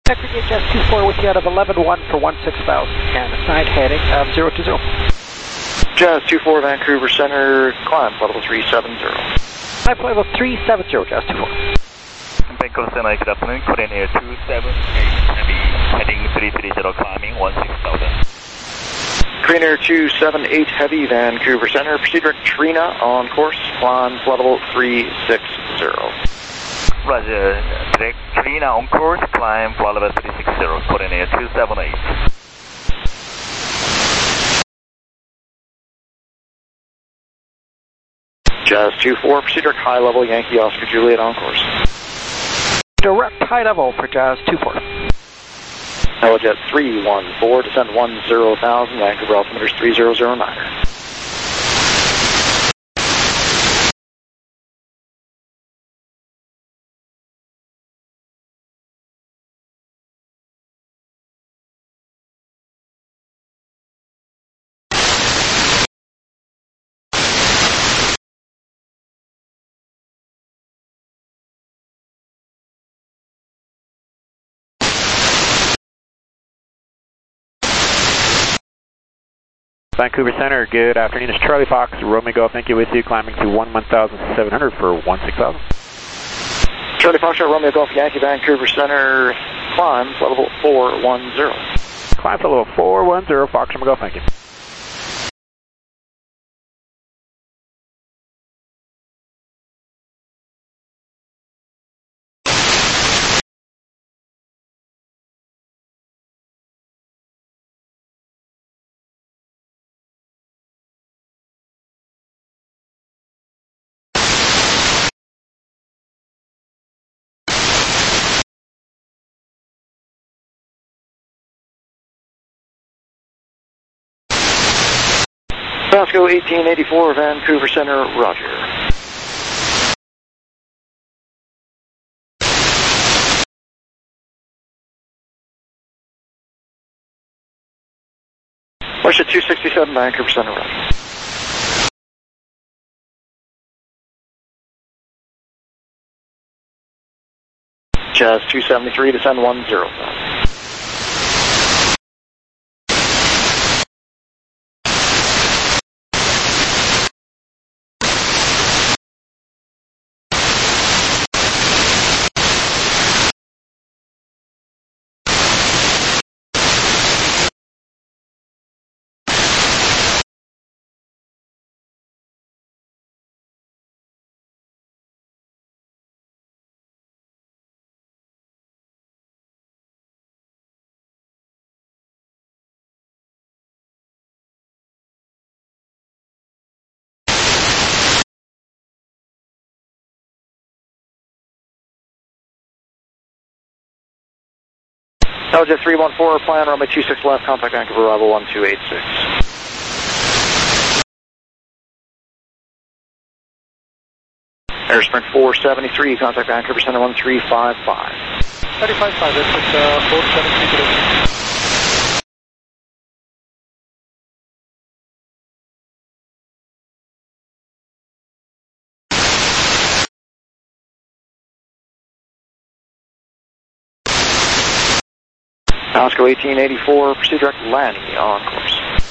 Aggregate Jazz 24 with you out of 11-1 for 16,000 and assigned heading of 020. Jazz 24 Vancouver Center, climb level 370. Climb level 370, Jazz 24. Vancouver Center, good afternoon, Korean Air 278 Heavy, heading 330, climbing 16,000. Korean Air 278 Heavy, Vancouver Center, proceed direct Trina on course, climb level 360. Roger, direct Trina on course, climb level 360, Korean Air 278. Jazz 24, proceed direct high level Yankee Oscar Juliet on course. Direct high level for Jazz 24. Helijet 314, descend 10,000, Vancouver altimeter 3009. Vancouver Center, good afternoon. It's Charlie Fox, Romeo Golf, thank you with you, climbing to 11,700 for 16,000. Charlie Fox, Romeo Golf, Yankee, Vancouver Center, climb level 410. Climb to level 410, Fox, Romeo Golf, thank you. Vasco 1884, Vancouver Center, roger. Russia 267, Vancouver Center, roger. Jazz 273, descend 10,000. Helijet 314, plan runway 26 left, contact Vancouver, arrival 1286. Air Sprint 473, contact Vancouver Center 1355. 35.5, this is 473 today. Oscar 1884, proceed direct Lanny on course.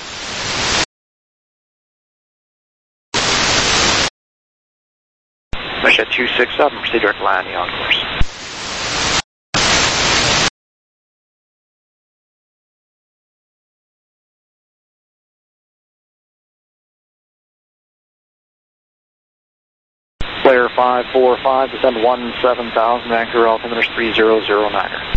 Meshet 267, proceed direct Lanny on course. Flare 545, descend 17,000, Vancouver altimeter 3009.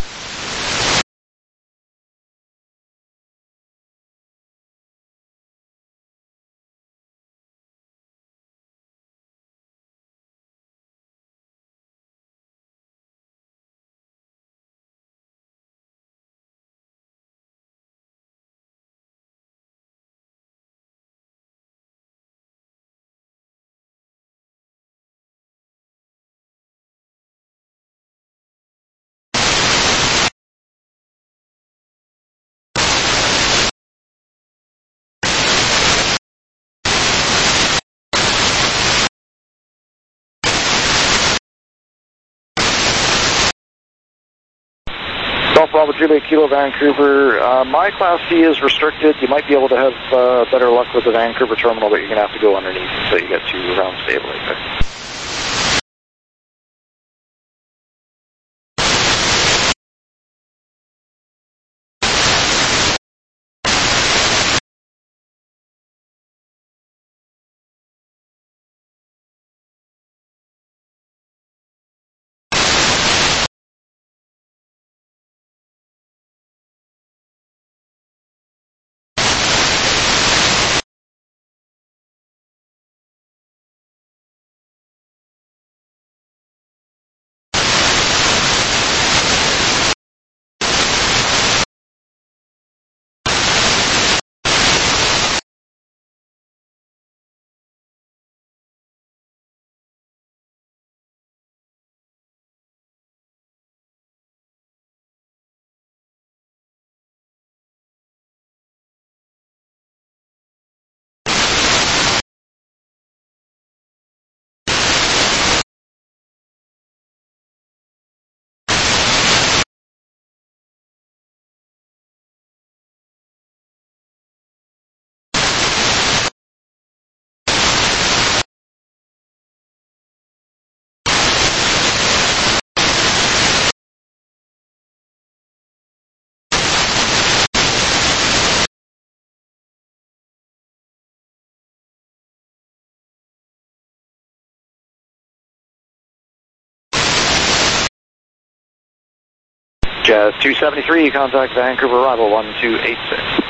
Bravo Juliet Kilo Vancouver. My Class C is restricted. You might be able to have better luck with the Vancouver terminal, but you're going to have to go underneath until you get to round stabilizer. Jazz 273, contact Vancouver arrival 1286.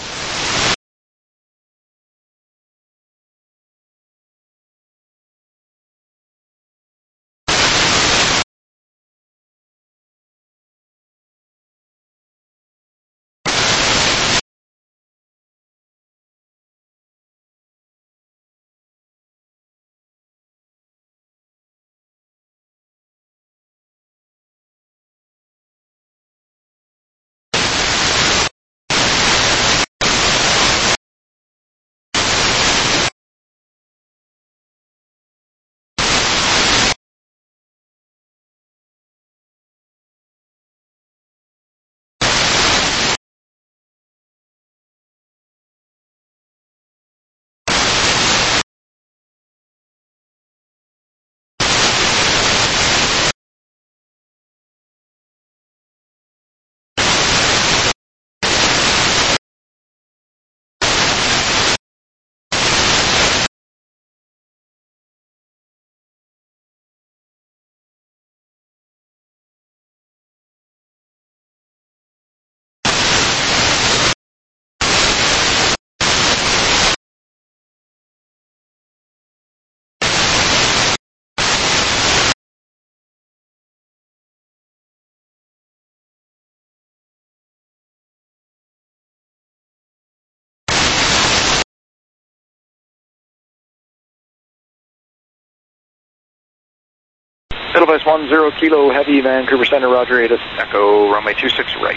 Edelweiss 10 Kilo Heavy Vancouver Center, Roger, ATIS Echo, runway 26 right.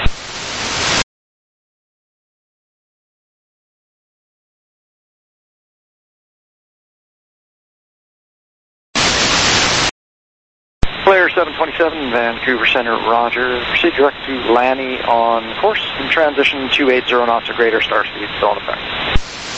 Flare 727, Vancouver Center, Roger. Proceed direct to Lanny on course and transition 280 knots or greater, star speed still in effect.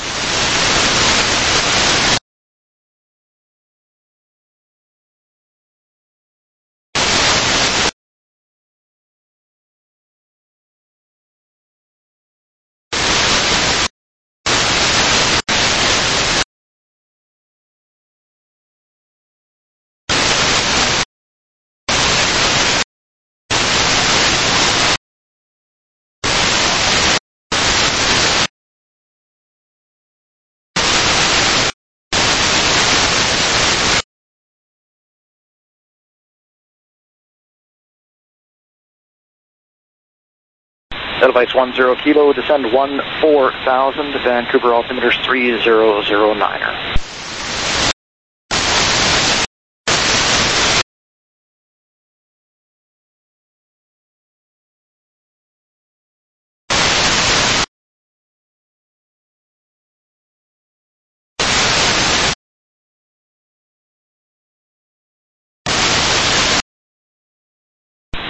Edelweiss 10 Kilo, descend 14,000, Vancouver altimeter 3009er.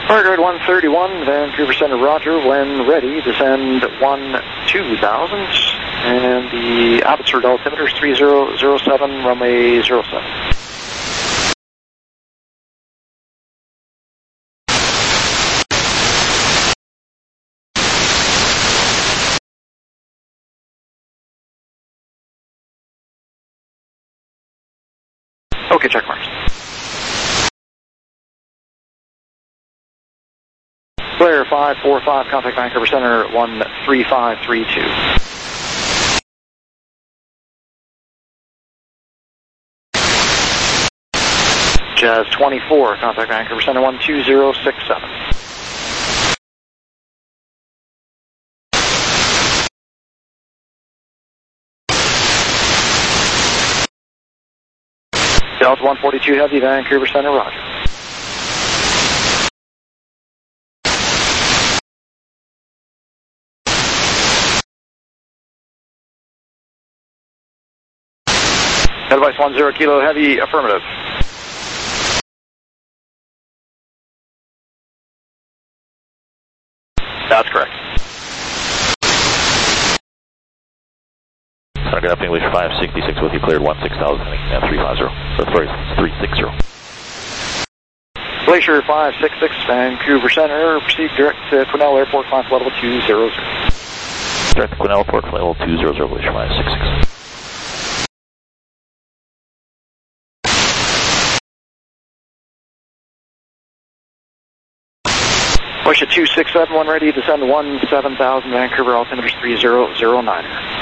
Farragut 131, Vancouver Center, roger. When ready, descend 2000. And the Abbotsford altimeter is 3007, runway 07. Okay, check marks. Flare 545, contact Vancouver Center 13532. Jazz 24, contact Vancouver Center 12067. Delta 142 Heavy, Vancouver Center, roger. Advice 10 Kilo Heavy, affirmative. That's correct. Good afternoon, English 566 with you, cleared 16,000 and 350, sorry, 360. Glacier 566, Vancouver Center, proceed direct to Quesnel Airport, climb level 200. Direct to Quesnel Airport, level 200, Glacier 566. Glacier 2671, ready, descend 17,000, Vancouver, altimeter 3009.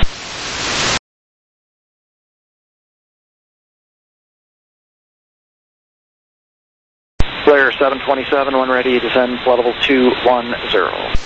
Flare 727, when ready, descend level 210.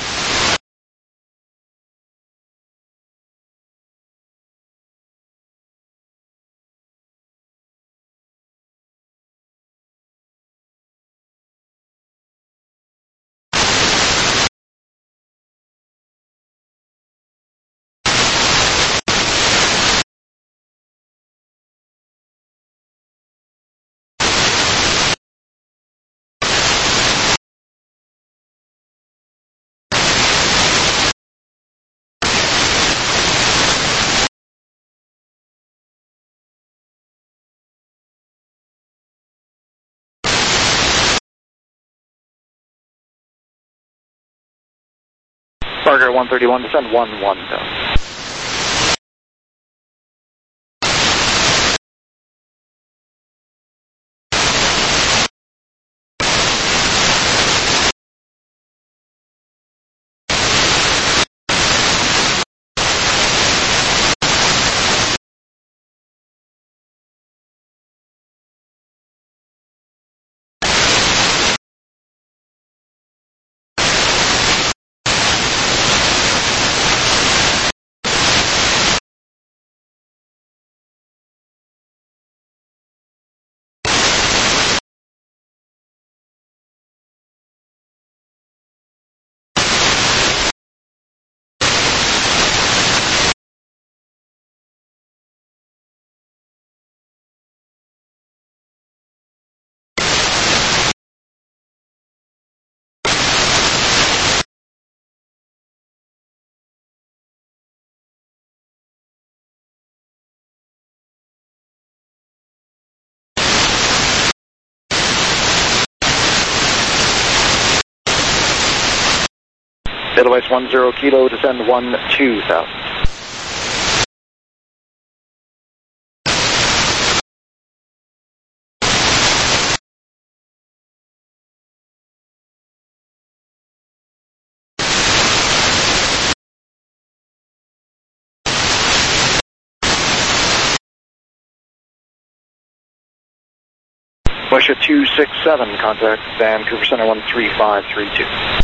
Farragut 131, descend 110. Edelweiss 10 Kilo, descend 12,000. Glacier 267, contact Vancouver Center 13532.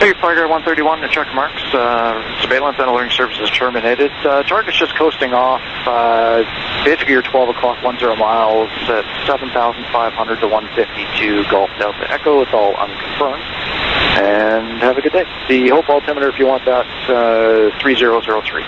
Hey, Flight 131 to check marks. Surveillance and alerting services terminated. Target's just coasting off. Basically, your 12 o'clock 10 miles at 7,500 to 152 Golf Delta Echo. It's all unconfirmed. And have a good day. The Hope altimeter, if you want that, 3003.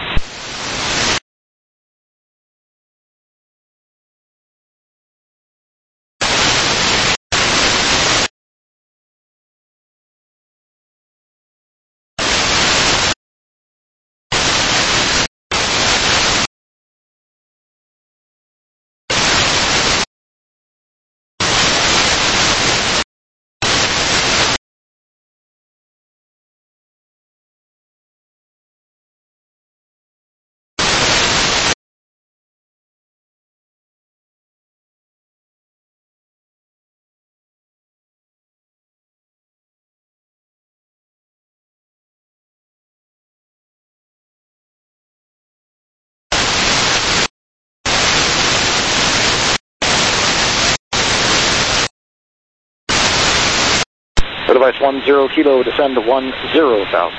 Device 10 Kilo, descend to 10,000.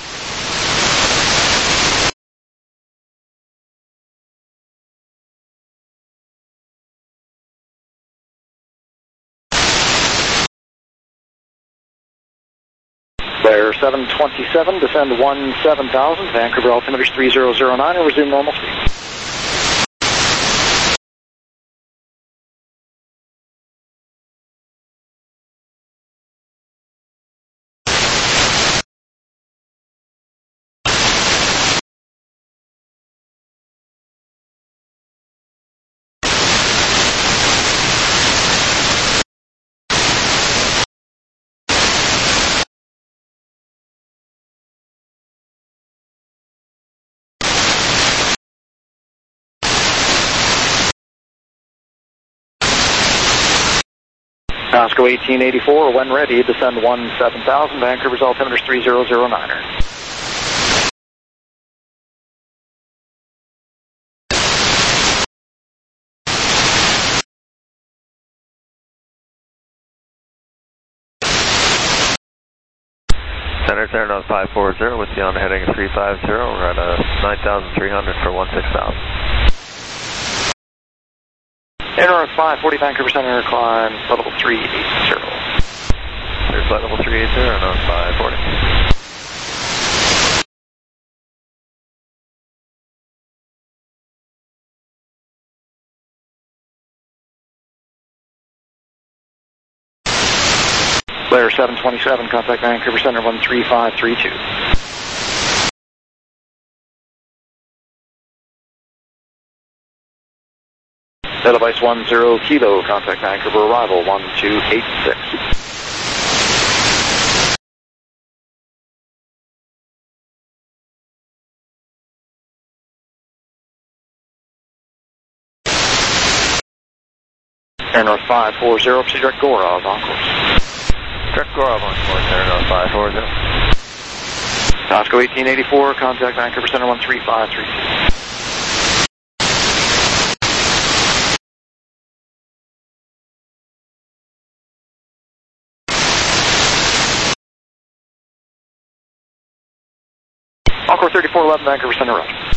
Flare 727, descend 17,000, Vancouver altimeter 3009, and resume normal speed. Pasco 1884, when ready, descend 17,000, Vancouver's altimeter 3009er. Center 540 with you on heading 350. We're at 9,300 for 16,000. Air 540 Vancouver Center, climb level 380. There's flight level 380 on 540. Flare 727, contact Vancouver Center 13532. Device 10 Kilo, contact Vancouver, arrival 1286. Air North 540, proceed direct Gorov, on course. Direct Gorov on course, Air North 540. Pasco 1884, contact Vancouver Center 13532. Encore 3411, Vancouver Center, roger.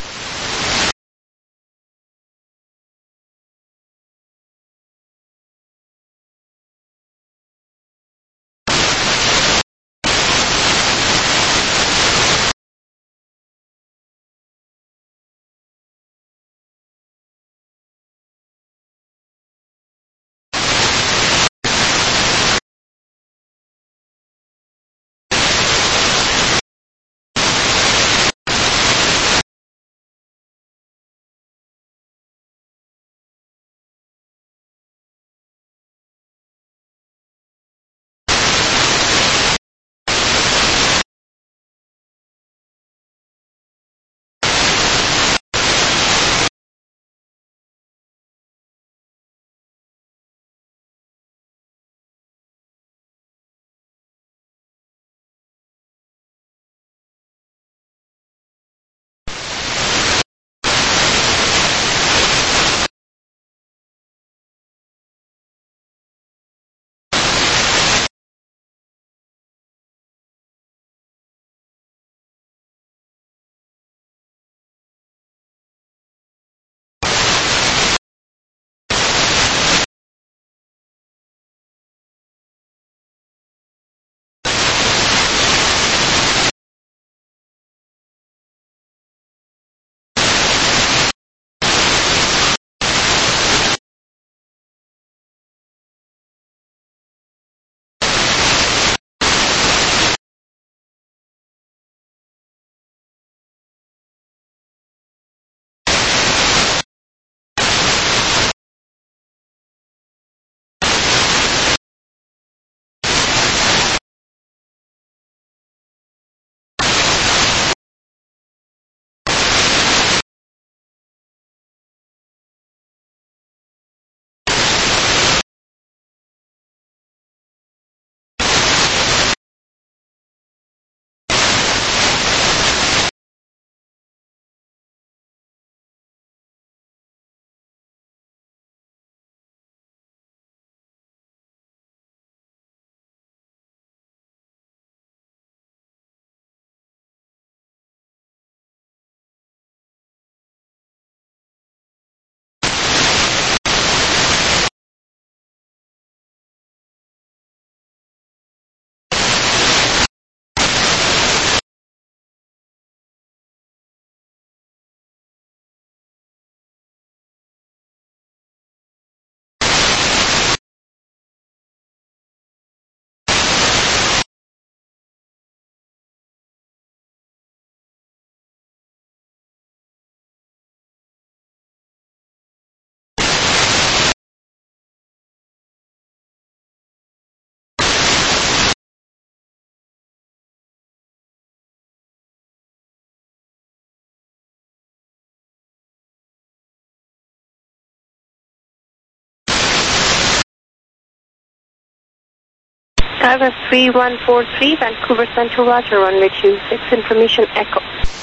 Skywest 3143, Vancouver Center, Roger, runway 26, information echo.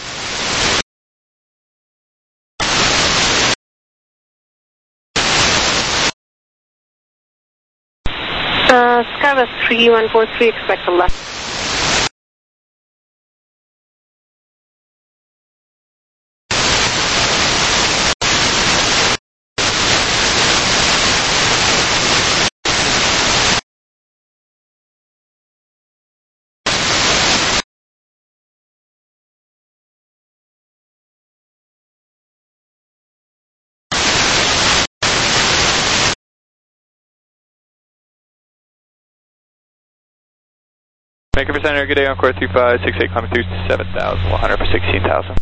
Skywest 3143, expect a left. Vancouver Center, good day, Encore 3568, climbing through 7,100 for 16,000.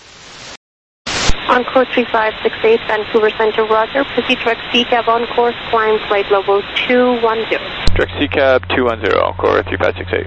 Encore 3568, Vancouver Center, Roger. Proceed direct CCAB on course, climb flight level 210. Direct CCAB 210, Encore 3568.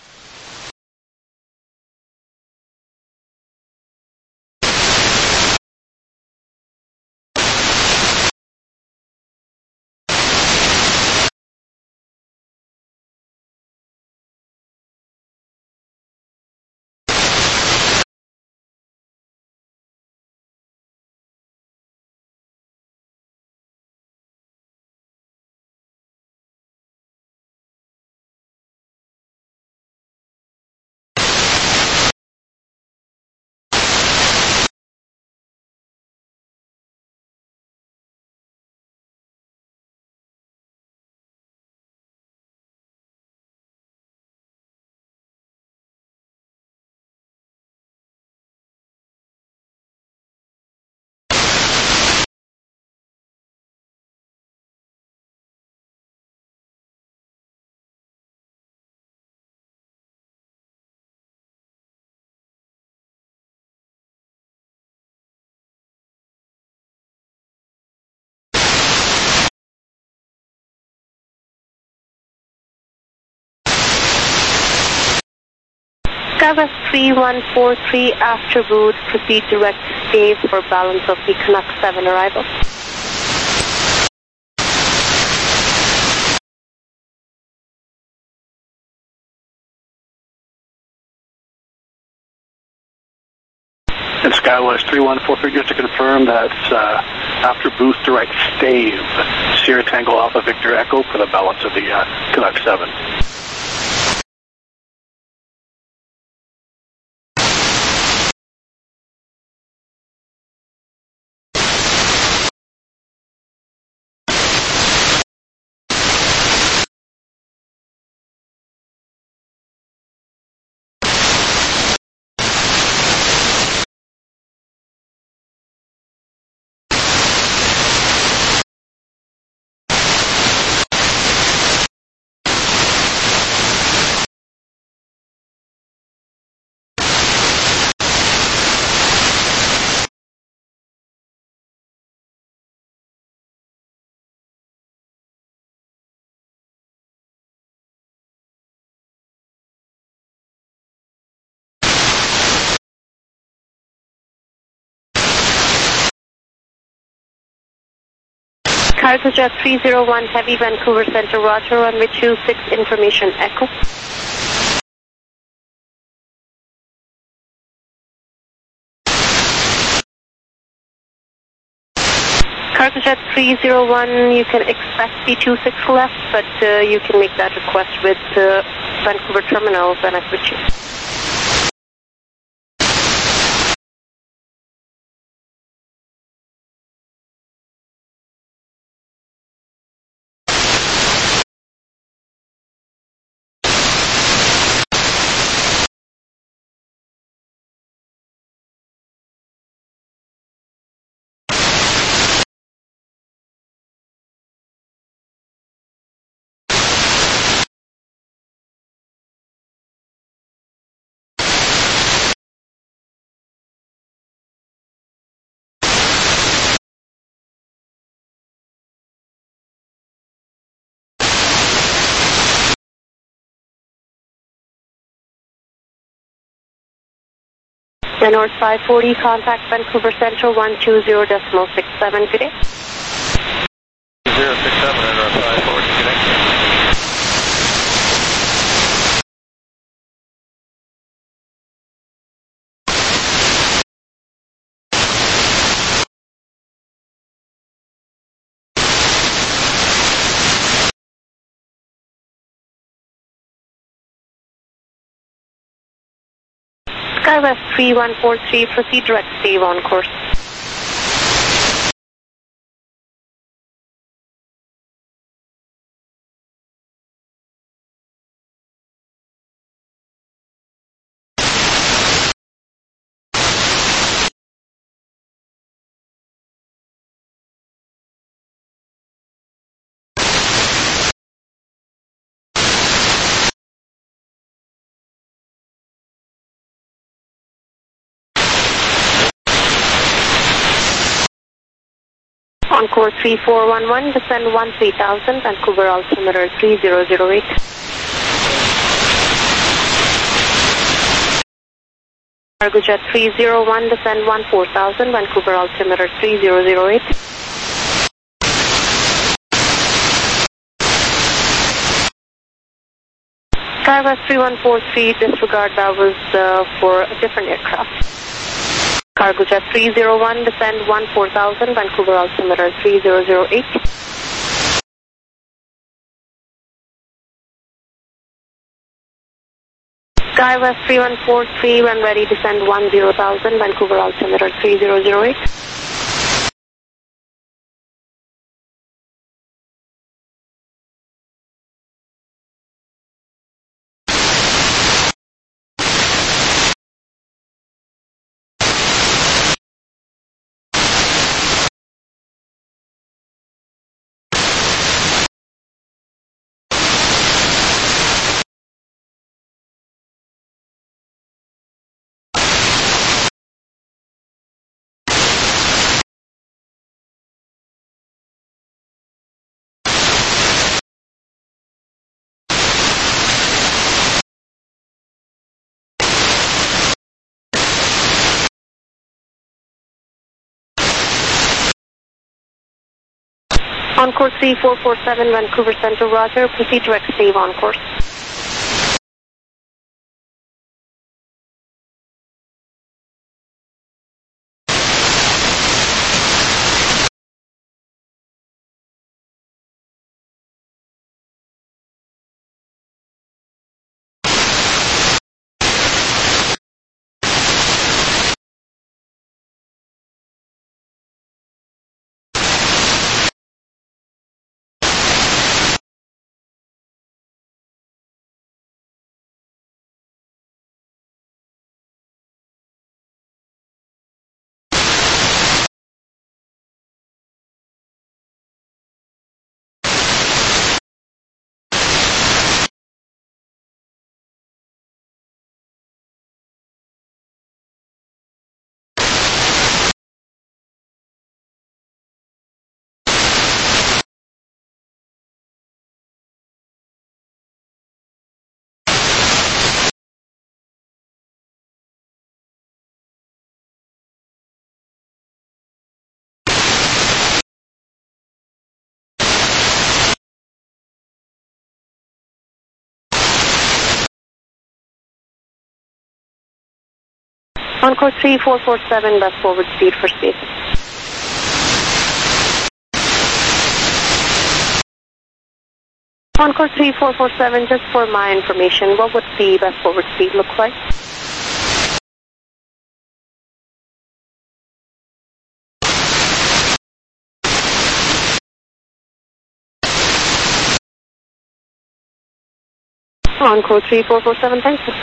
Skywest 3143, after boot, proceed direct stave for balance of the Canuck 7 arrival. And Skywest 3143, just to confirm, that's after boost direct stave, Sierra Tango Alpha Victor Echo for the balance of the Canuck 7. Cargojet 301 Heavy, Vancouver Center, Roger, runway 26, information echo. Cargojet 301, you can expect B26 left, but you can make that request with Vancouver Terminals and I switch you. North 540, contact Vancouver Central 120.67, good day. 067 and North 540, connect. SkyWest 3143, proceed direct stave on course. On course 3411, descend 13,000, Vancouver altimeter 3008. Cargojet 301, descend 14,000, Vancouver altimeter 3008. SkyWest 3143, disregard, that was for a different aircraft. Cargojet 301, descend 14,000, Vancouver altimeter 3008. SkyWest 3143, when ready, descend 10,000, Vancouver altimeter 3008. On course 3447, Vancouver Center, roger. Proceed direct stave on course. On course 3447, best forward speed for speed. On course 3447, just for my information, what would the best forward speed look like? On course 3447, thank you.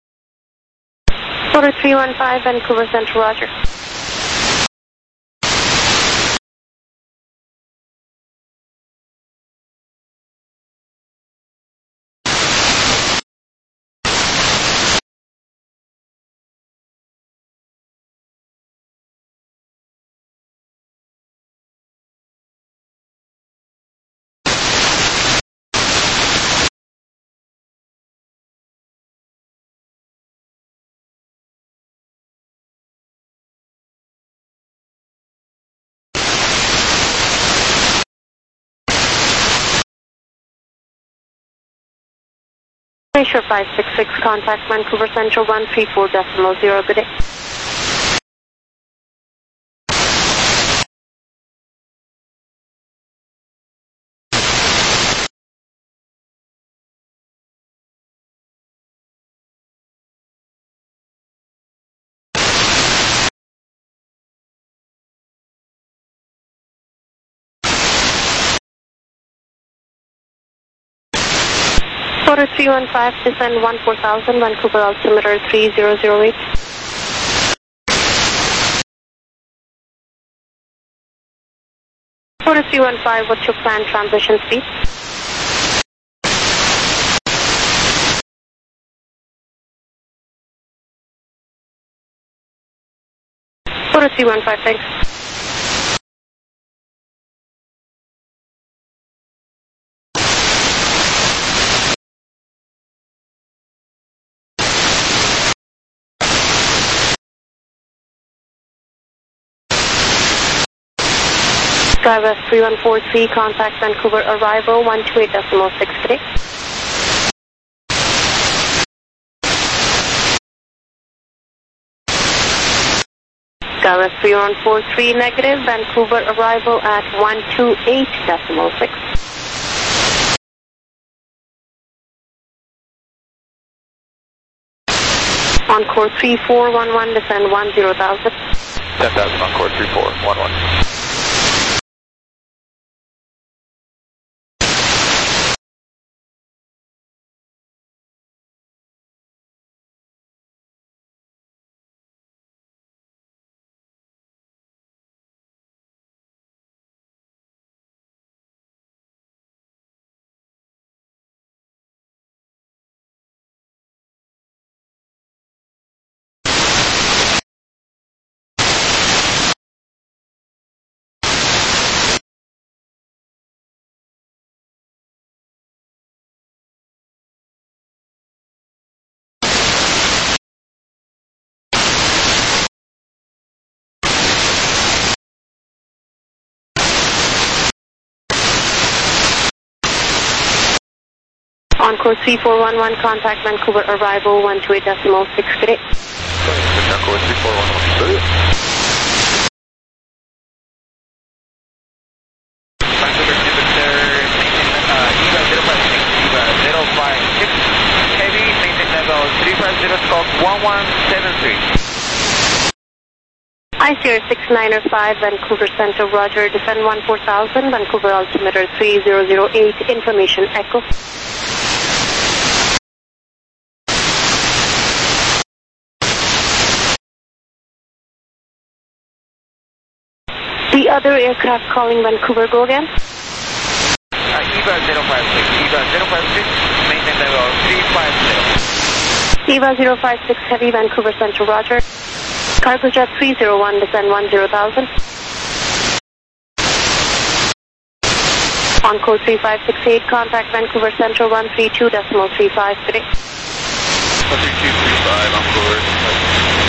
Order 315, Vancouver Central, roger. Ratio 566, contact Vancouver Central 134.0, good day. Quarter 315, descend 14,000, Vancouver altimeter 3008. Quarter 315, what's your planned transition speed? Quarter 315, thanks. Driver 3143, contact Vancouver arrival 128.6 today. Driver 3143, negative, Vancouver arrival at 128.6. Encore 3411, descend 10,000. 10,000, Encore 3411. Encore 3411, contact Vancouver arrival 128.6 today. Encore 3411. Vancouver Center, EVA 056, EVA 056, heavy, maintain level 350, scope 1173. ICR 6905, Vancouver Center, roger, descend 14,000, Vancouver altimeter 3008, information echo. The other aircraft calling Vancouver, go again. EVA 056, EVA 056, maintain level 350. EVA 056, heavy, Vancouver Central, roger. Cargo jet 301, descend 10,000. On code 3568, contact Vancouver Central 132.35 today. 13235, Encore.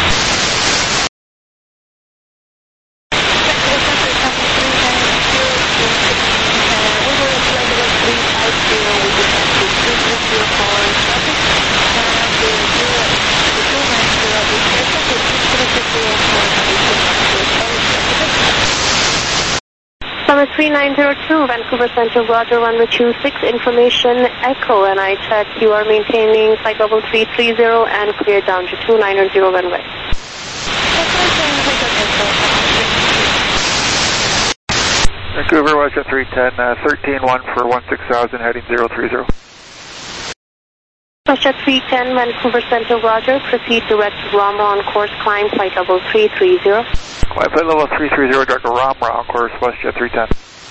Number 3902, Vancouver Central, roger, 126, information echo, and I check you are maintaining flight level 330 and clear down to 290 runway. Vancouver, Westjet 310, 13-1 for 16,000, heading 030. Westjet 310, Vancouver Central, roger, proceed direct to Ramra on course, climb flight level 330. Flight level 330, direct to Ramra on course, Westjet 310.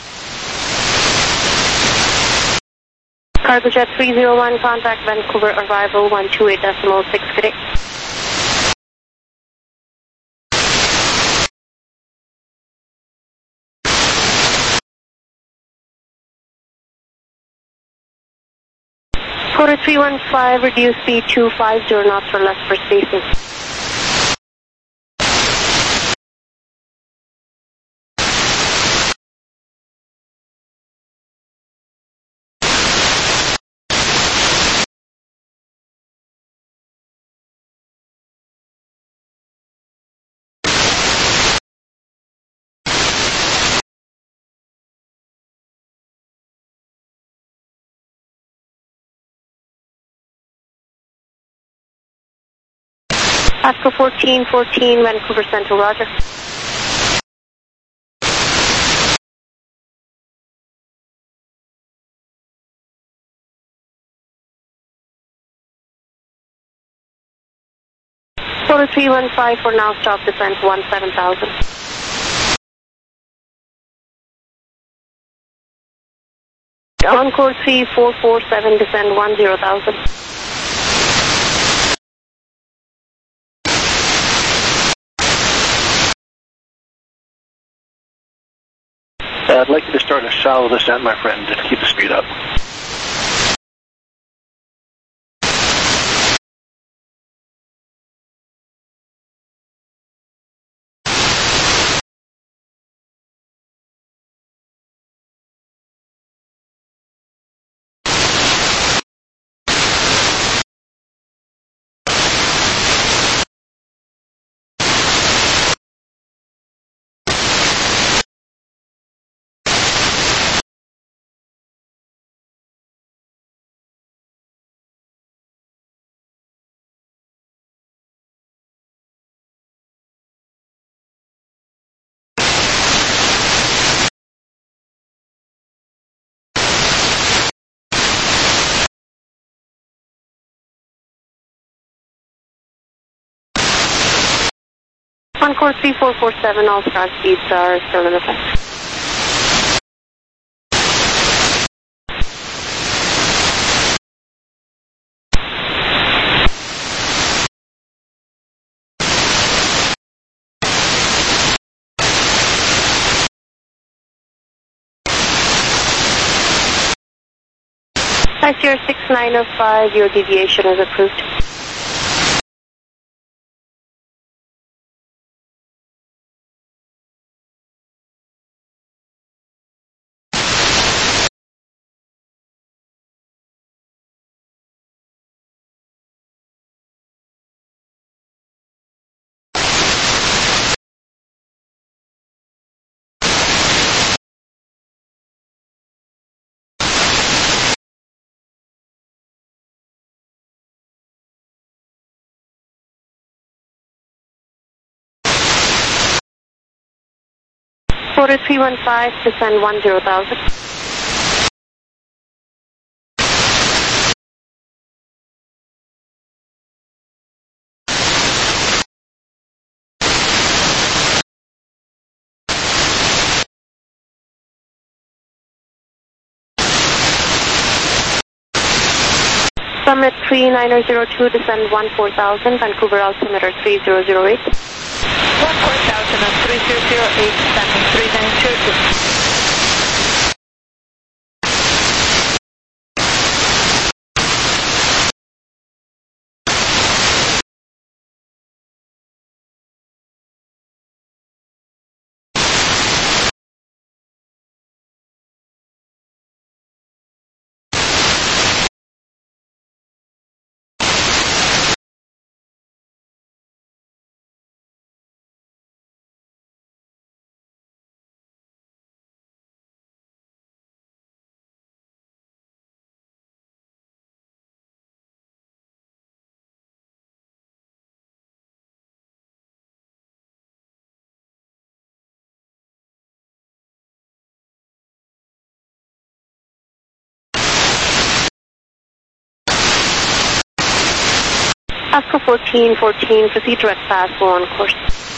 Cargo Jet 301, contact Vancouver arrival 128.6 today. Quarter 315, reduce speed to 50 knots or less for spacing. Oscar 1414, Vancouver Central, roger. Total 315 for now, stop descent 17,000. Encore 3447, descend 10,000. I'd like you to start a shallow descent, my friend, to keep the speed up. Encore 3447, all star speeds are still in effect. ICR 6905, your deviation is approved. Quarter 315, descend 10,000. Summit 3902, descend 14,000, Vancouver altimeter 3008. 14,000 and 3008, standing 3902. Oscar 1414, proceed direct path, go on course.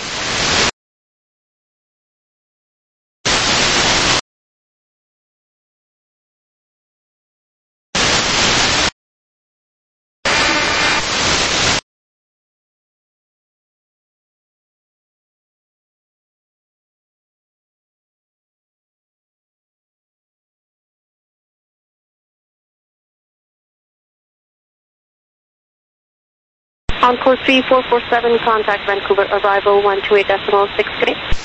Encore 3447, contact Vancouver, arrival 128.6.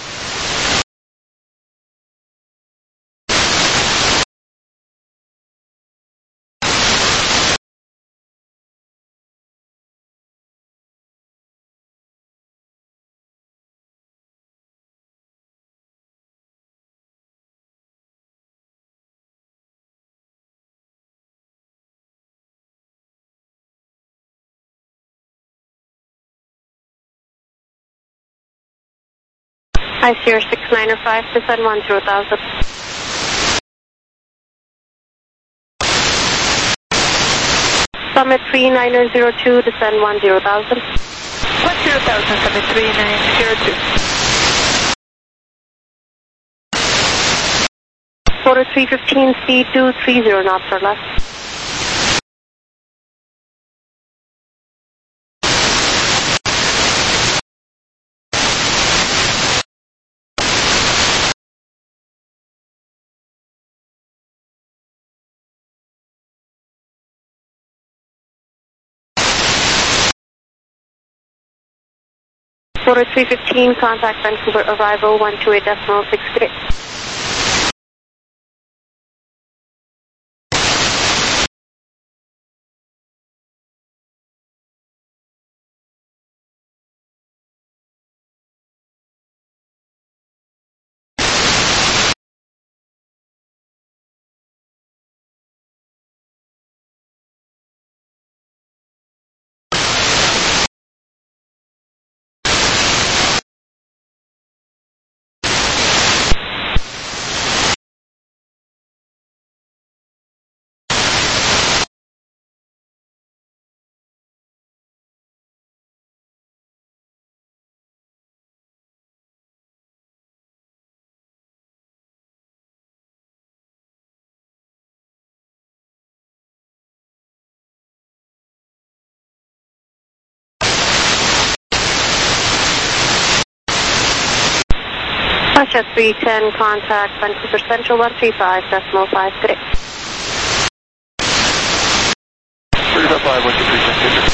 ICR 695, descend 10,000. Summit 3902, descend 10,000. 10,000, Summit 3902. Quarter 315, speed 230 knots or less. Quarter 315, contact Vancouver arrival 128.63. Russia 310, contact Vancouver Central 135.53. 355, 123,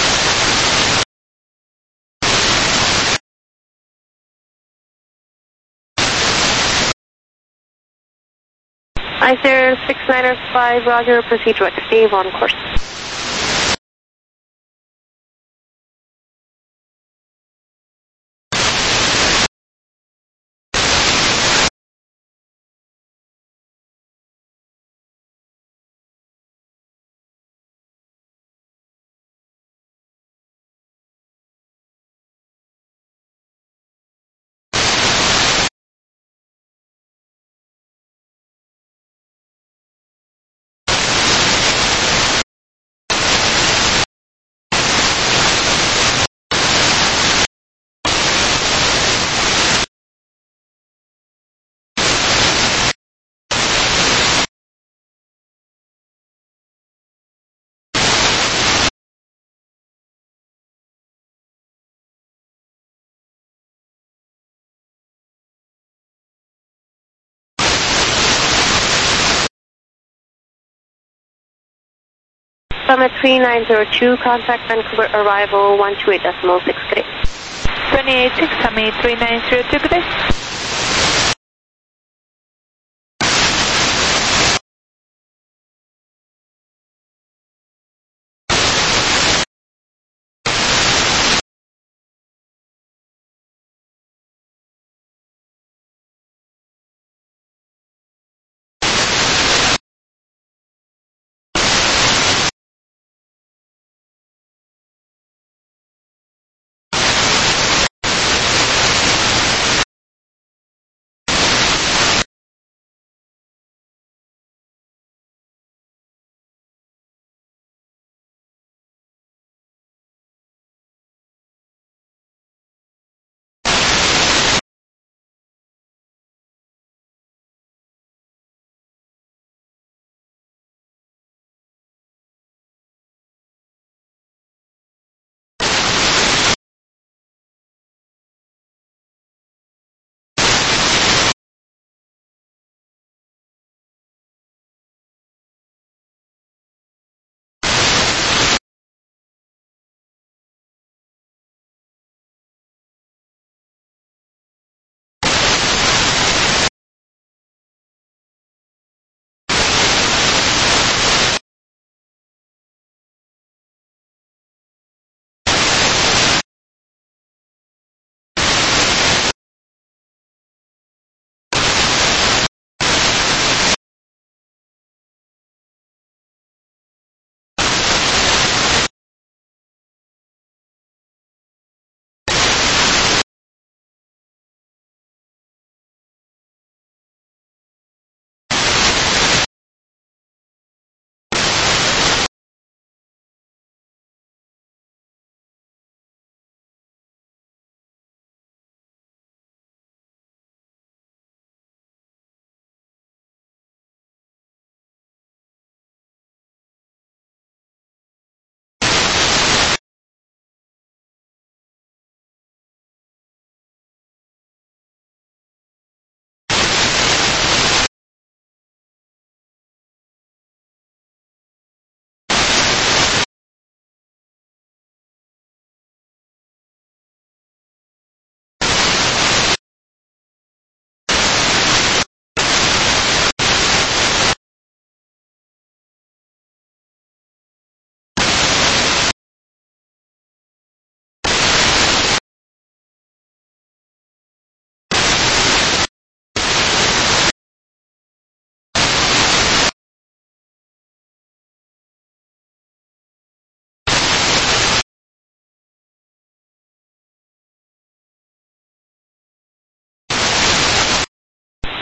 ICR 695, roger, proceed to Steve on course. Summit 3902, contact Vancouver arrival 128.63. 286, Summit 3902, good day.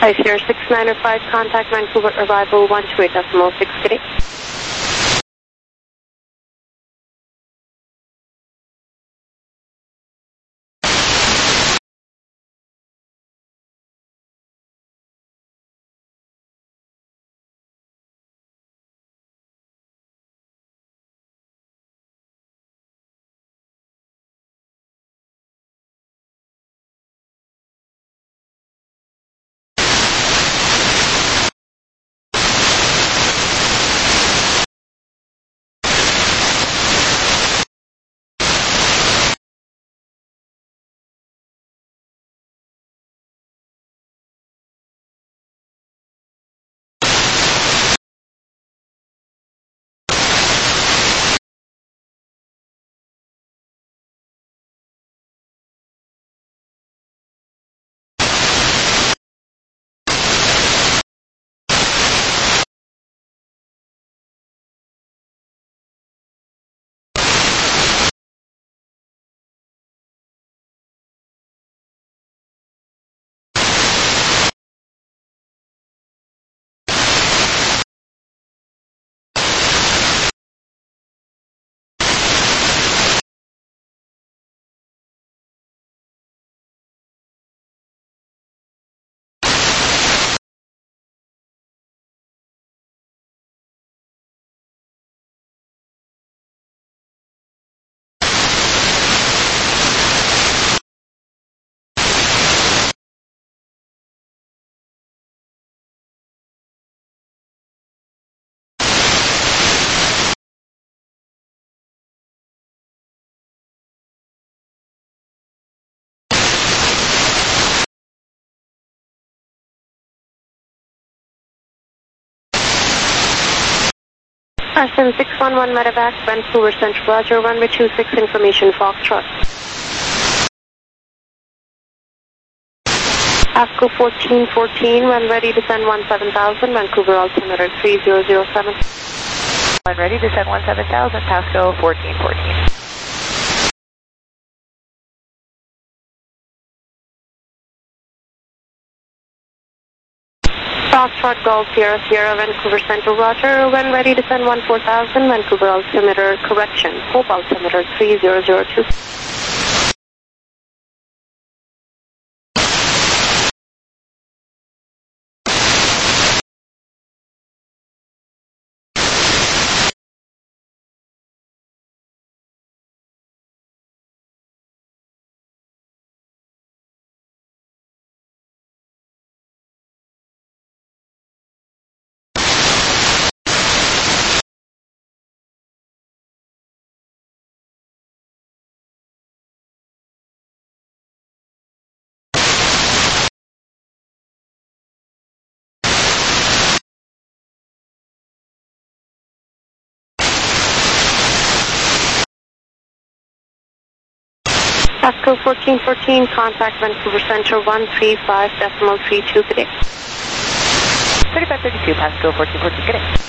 Hi, Sierra 6905, contact Vancouver arrival 128.6, good day. Aspen 611 Medevac, Vancouver Central, Roger, runway 26, information Foxtrot. ASCO 1414, when ready, descend 17,000, Vancouver altimeter 3007. When ready, descend 17,000, Pasco 1414. Foxtrot Golf Sierra Sierra, Vancouver Central, Roger, when ready, descend 14,000, Vancouver altimeter correction, Hope altimeter 3002. Pasco 1414, contact Vancouver Central 135.32, good day. 3532, Pasco 1414, good day.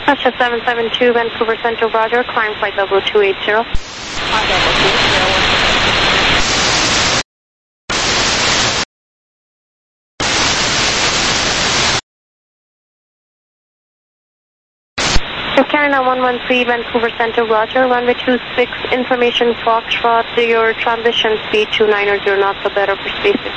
Russia 772, Vancouver Center, Roger. Climb flight level 280. Canada 113, Vancouver Center, Roger. Runway 26, information Foxtrot. Your transition speed 290 knots, the better for spacing.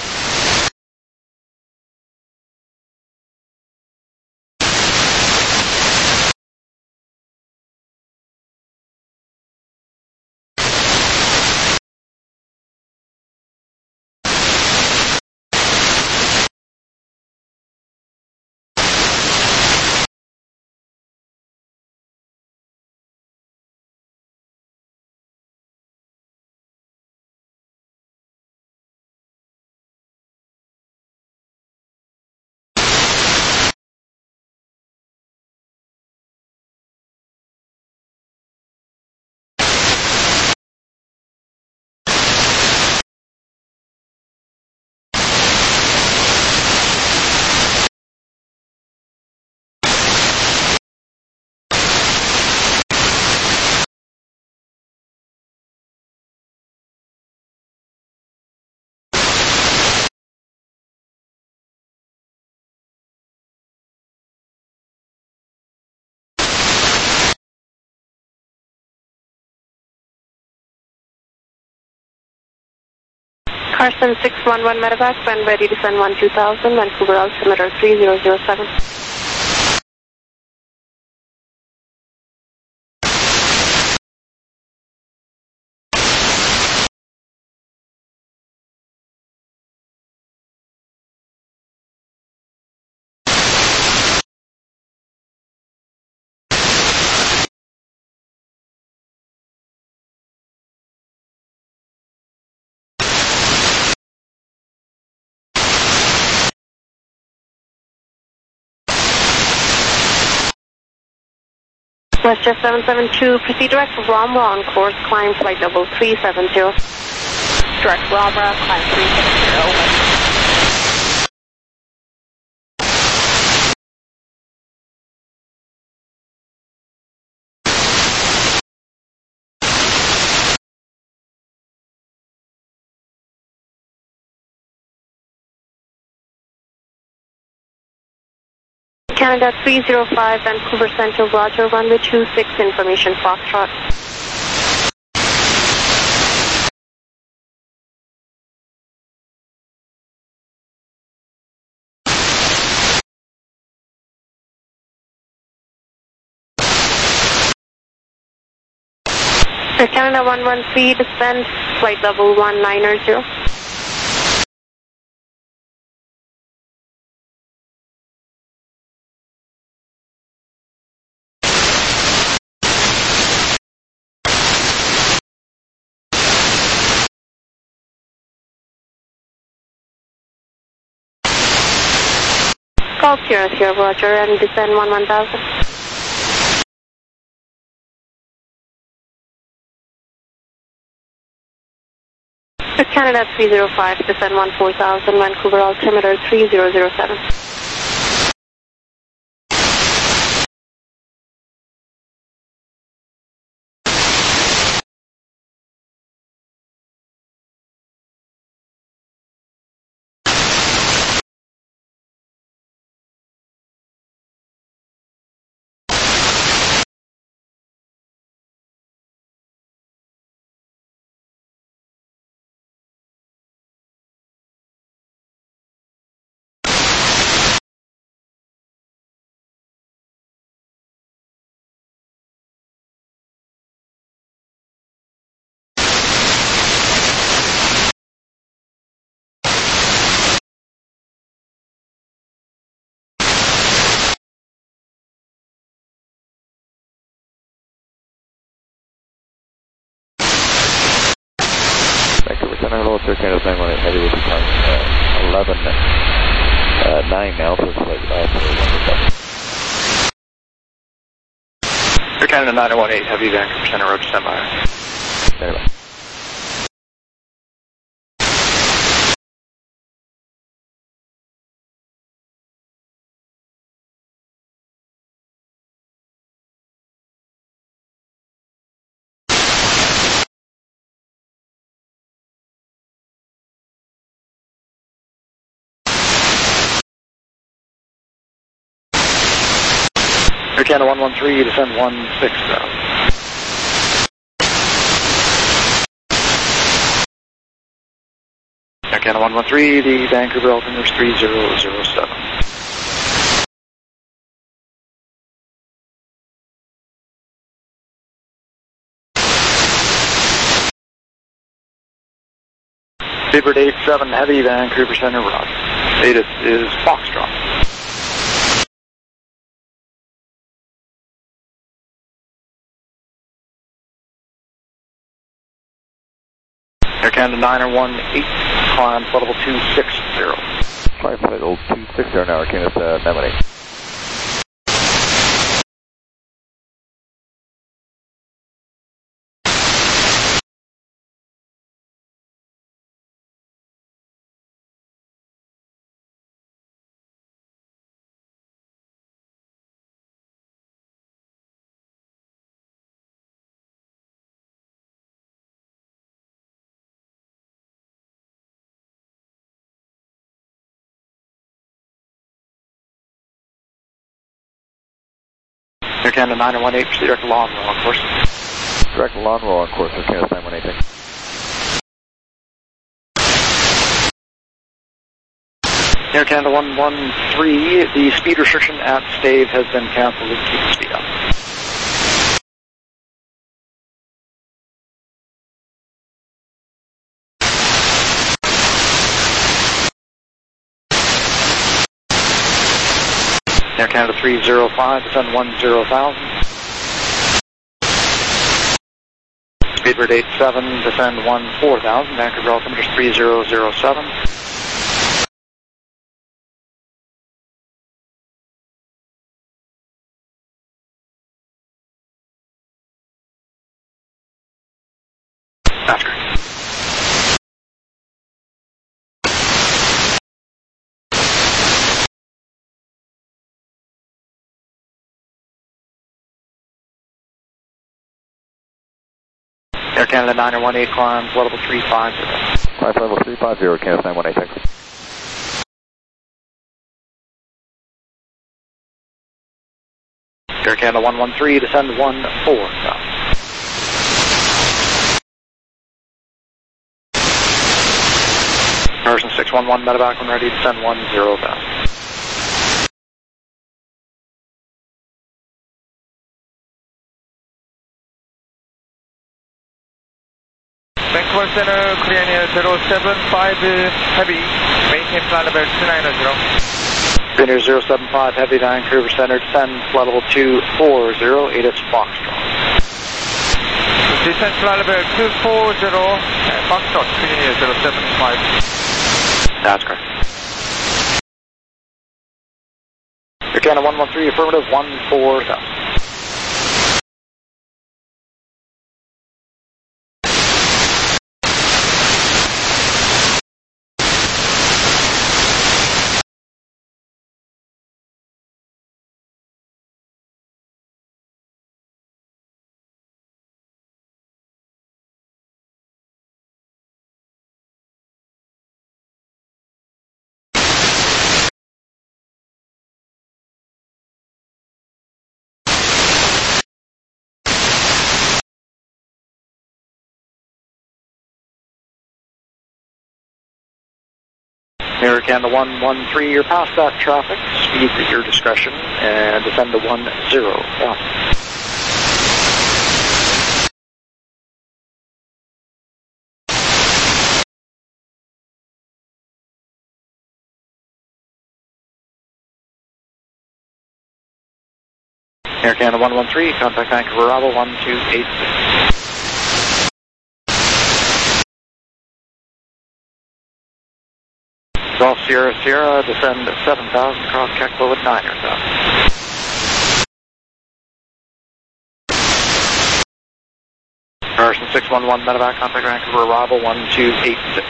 Carson 611 medevac, when ready to send 12000, Vancouver altimeter 3007. WestJet 772, proceed direct to Ramra on course, climb flight level 370. Direct Ramra, climb 370. Canada 305, Vancouver Center, Roger. Runway 26, information Foxtrot. Canada 113, descend, flight level 190. Call Sierra Sierra, Roger, and descend 1000. Canada 305, descend 14,000, Vancouver altimeter 3007. Vancouver Center, hello, Sir Canada's 918 Heavy with time 11:09 now for flight 1. Sir Canada 918 Heavy, Vancouver Center, Roger, standby. Standby. Air Canada 113, descend 16,000. Air Canada 113, the Vancouver altimeter is 3007. Beaver 87, heavy, Vancouver Center, Roger. Status is Foxtrot. Air Canada 918, climb flight level 260. Climb flight level 260 now, Air Canada 918. Air Canada 918, proceed direct to Lonville on course. Direct to Lonville on course, Air Canada 918. Air Canada 113, the speed restriction at Stave has been cancelled. Keep the speed up. Air Canada 305, descend 10,000. Speedbird 87, descend 14,000. Vancouver altimeter is 3007. That's great. Air Canada 918, climb flight level 350. Climb flight level 350, Air Canada 918, thanks. Air Canada 113, descend 14,000. Person 611, medevac when ready, descend 10,000. Vancouver Center, clear near 075 heavy, maintain flight level 290. Clear near 075 heavy, Vancouver Center, descend flight level 240, ATIS Foxtrot. Descend flight level 240, Foxtrot, clear near 075. That's correct. Air Canada 113, affirmative, 14,000. Air Canada 113, you're past that traffic, speed at your discretion, and descend to 10,000. Air Canada 113, contact Vancouver Bravo 1286. Golf Sierra Sierra, descend 7,000, cross Keklo at 9,000. Person 611, medevac, contact Vancouver Bravo 1286.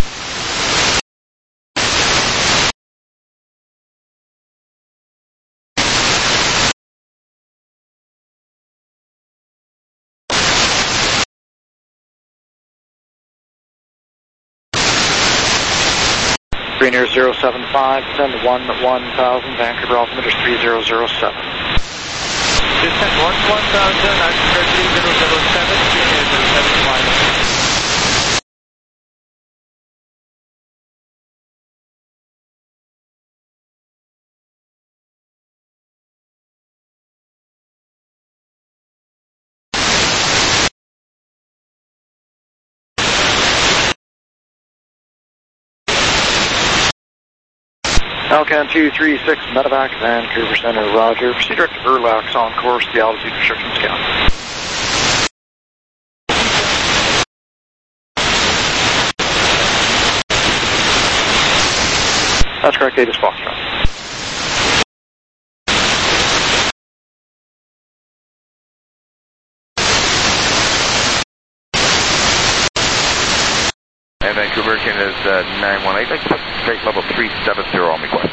Green Air 075, send 11,000, Vancouver altimeter is 3007. Descend 11,000 and 30007, 307 miles. Alcan 236, medevac, Vancouver Center, roger. Proceed direct to Burlax on course, the altitude restrictions count. That's correct, 8 is Foxtrot. And Vancouver King is 918. Let's put straight level 370 on request.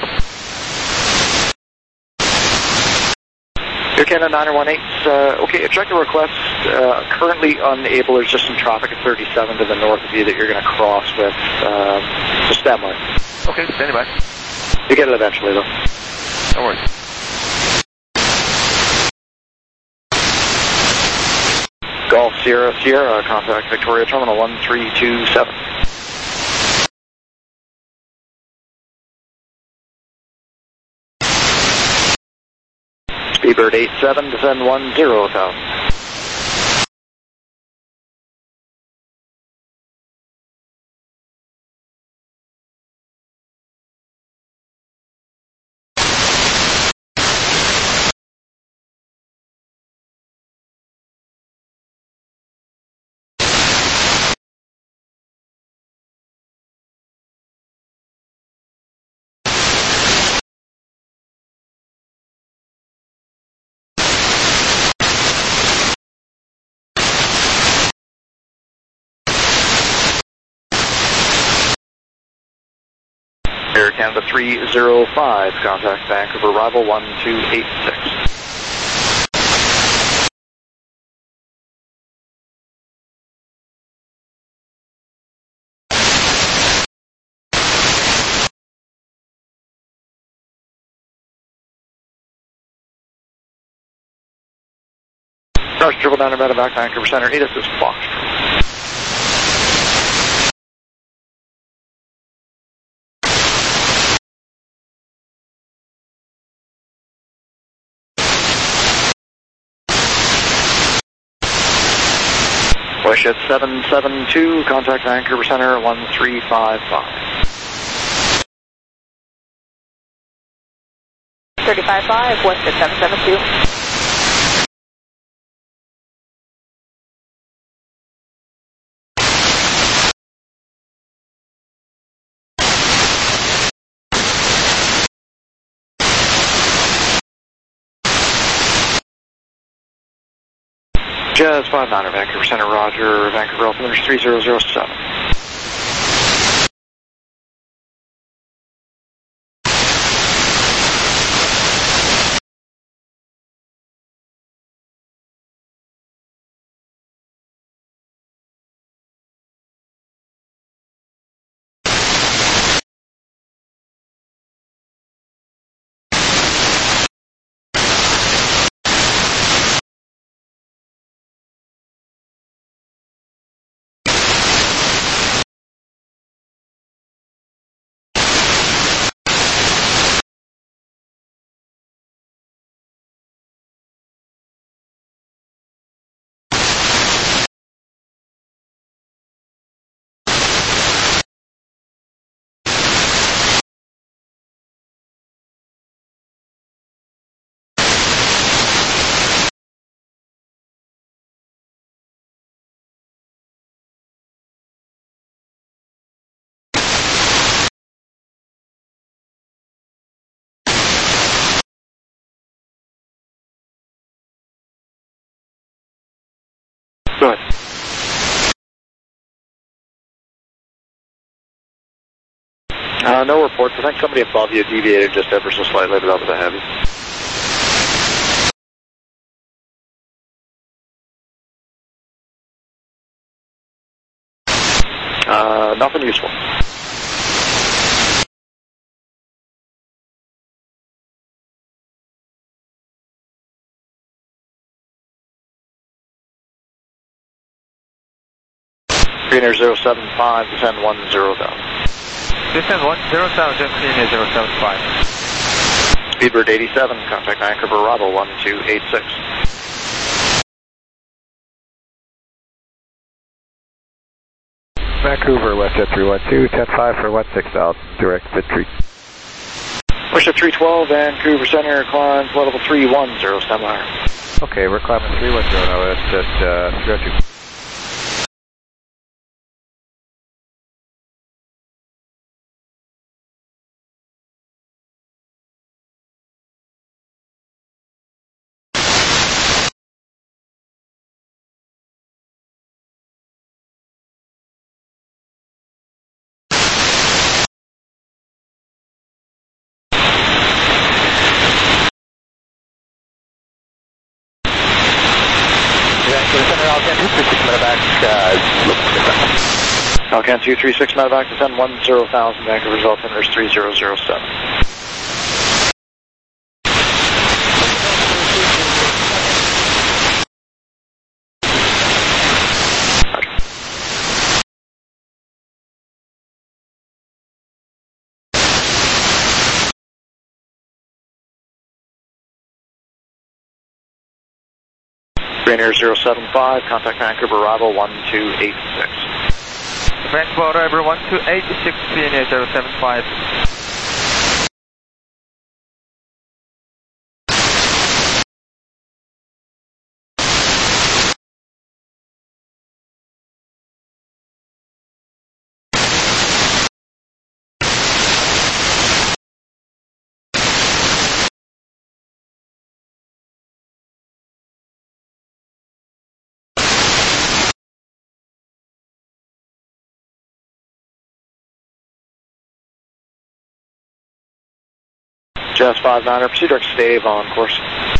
Air Canada 918, okay, check the request. Currently unable, there's just some traffic at 37 to the north of you that you're going to cross with. So stand by. Okay, standing by. You get it eventually, though. No worries. Golf Sierra Sierra, contact Victoria Terminal 1327. Speedbird 87, descend 10,000. Air Canada 305, contact Vancouver arrival 1286. Cars 999 medevac, Vancouver Center, 8 is Fox. Westhead 772, contact Vancouver Center 1355. 35.5, Westhead 772. Jazz 59er, Vancouver Center, roger. Vancouver altimeter 3007. Go ahead. No reports. I think somebody above you deviated just ever so slightly, but that was a heavy. Nothing useful. Greener 075, descend 10,000. Descend 107, then Greener 075. Speedbird 87, contact Vancouver, Bravo 1286. Vancouver, WestJet 312, 10-5 for 16,000, direct retreat. WestJet 312, Vancouver Center, climb level 310, stand by. Okay, we're climbing 310 now, WestJet 302. Alcan 236, medevac, descend 10,000, Vancouver Result, enters 3007. Greener 075, contact Vancouver, Bravo 1286. Vancouver, River 1286, Greener 075. Jazz 59er, proceed direct stave on course.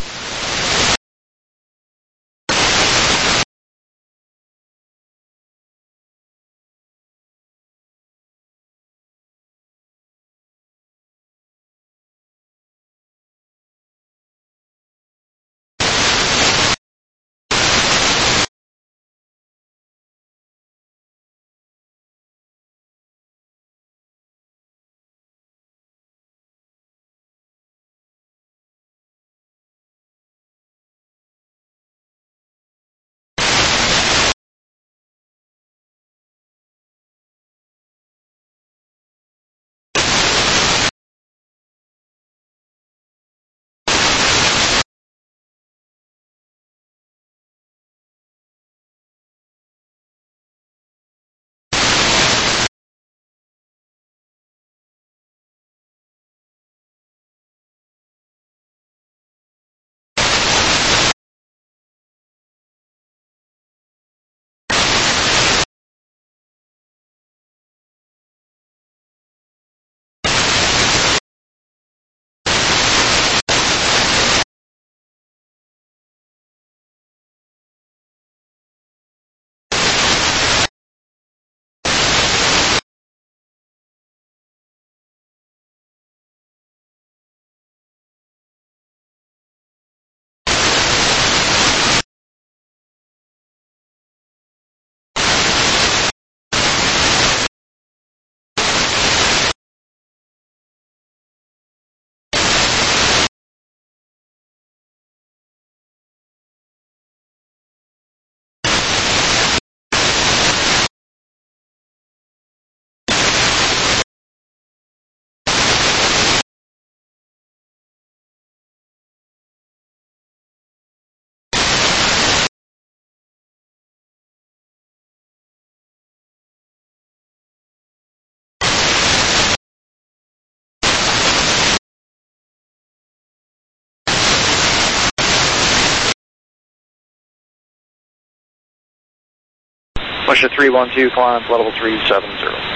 WestJet 312, climb level 370.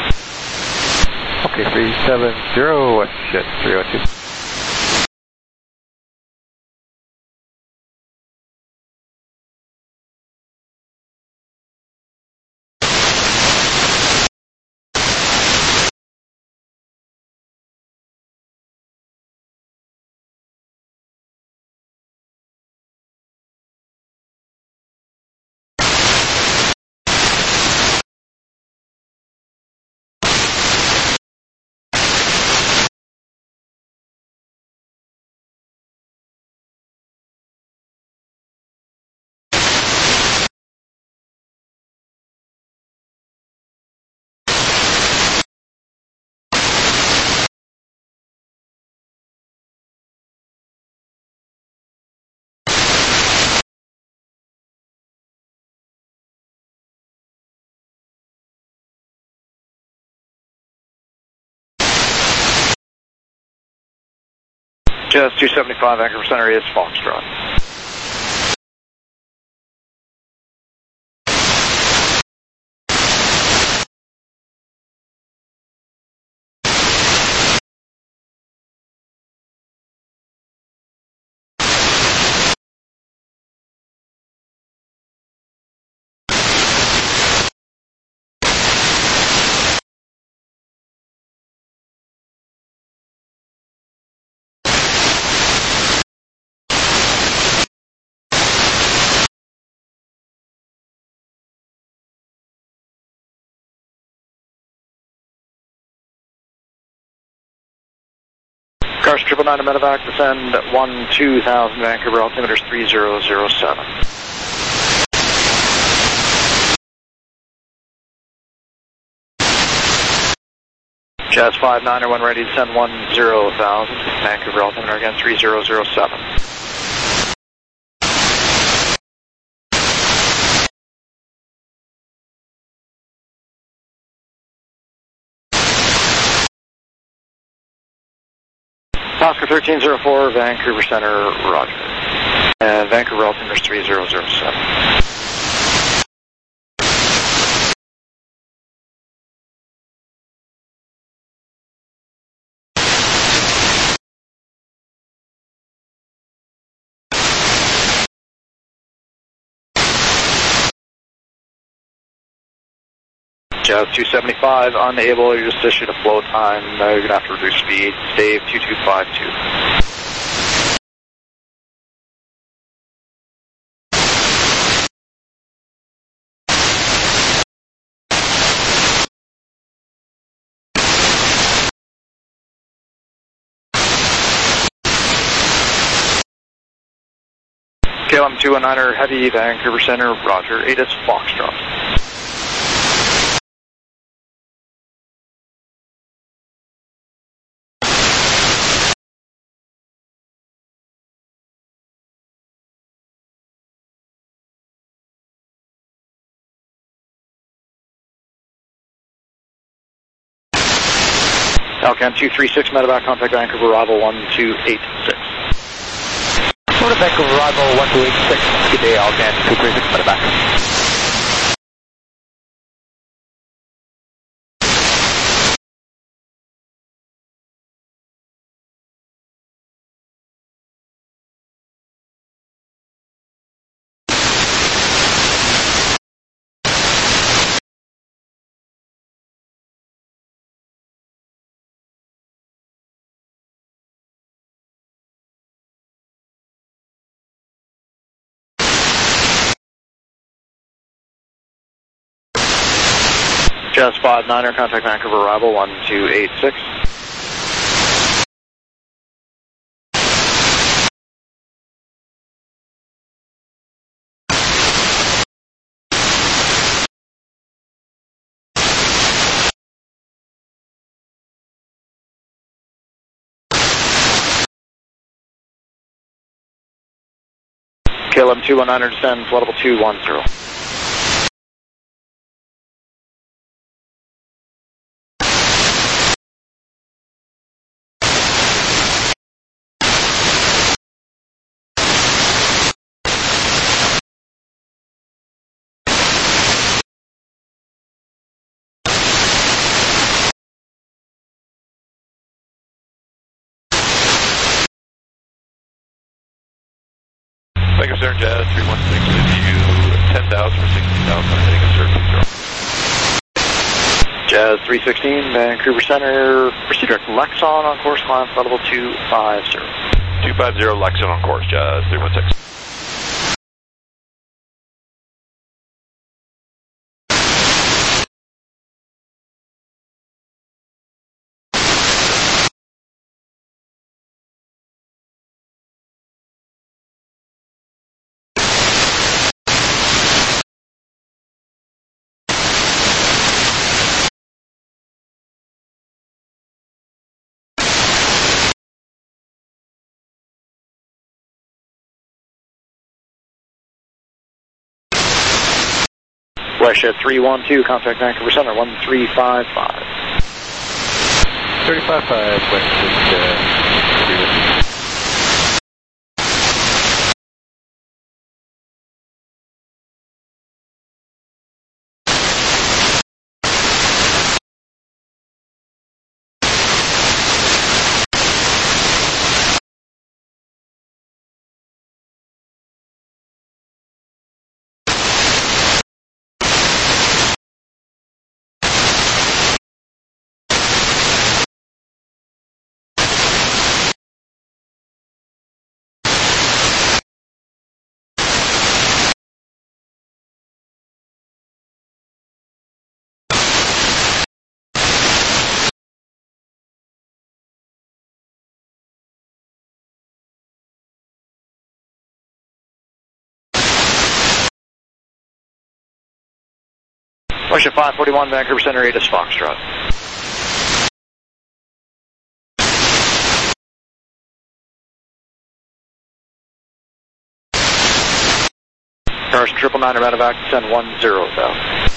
Okay, 370, WestJet 302. Jazz 275, Vancouver Center is Foxtrot. Cars 999 to medevac, descend 12,000 Vancouver, altimeter's 3007. Jazz 59er, when ready, descend 10,000 Vancouver, altimeter again 3007. Oscar 1304, Vancouver Center, roger. And Vancouver altimeter's 3007. Jazz 275, unable, you just issued a flow time, you're going to have to reduce speed, Dave 2252. KLM 219er, heavy, Vancouver Center, roger, ATIS Foxtrot. Alcan 236, medevac, contact Vancouver, arrival 1286. Go to Vancouver, arrival 1286, good day, Alcan 236, medevac. Jazz 59er, contact Vancouver, arrival 1286. KLM 219er, descend, flood level 210. Thank you, sir. Jazz 316 with you, 10,000 for 60,000, heading in circle 0. Jazz 316, Vancouver Center, proceed direct Lexon on course, climb flight level 250. 250 Lexon on course, Jazz 316. Westshed 312, contact Vancouver Center, 1355. 355, Westshed 312. Russia 541, Vancouver Center, 8 is Foxtrot. Cars 999 are medevac, descend 10 south.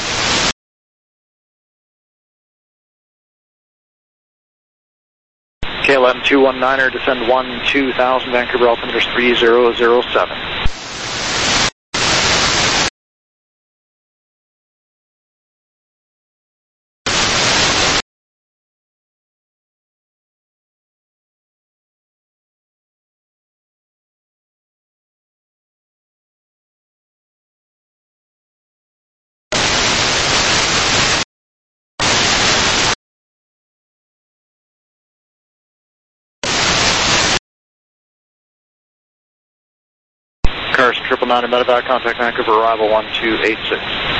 KLM 219er, descend 2000, Vancouver altimeter 3007. Cars 999 medevac, contact Vancouver, arrival 1286.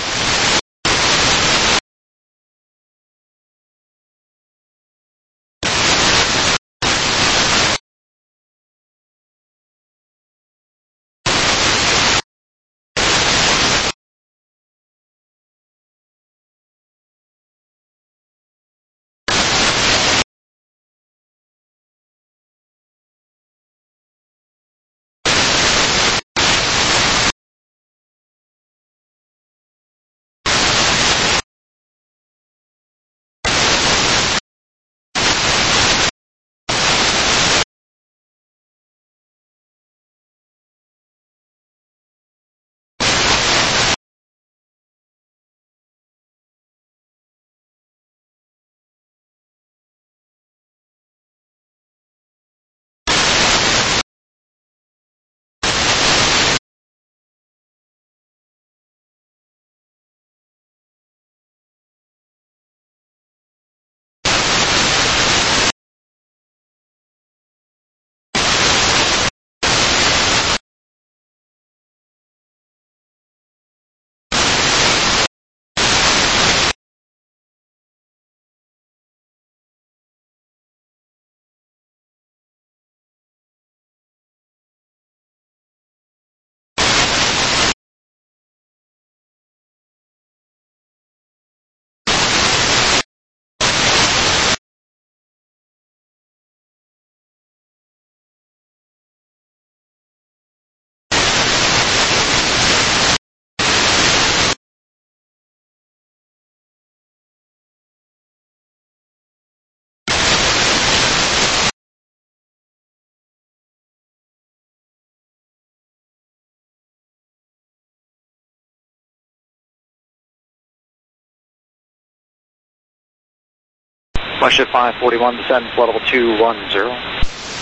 Russia 541, descend flood level 210.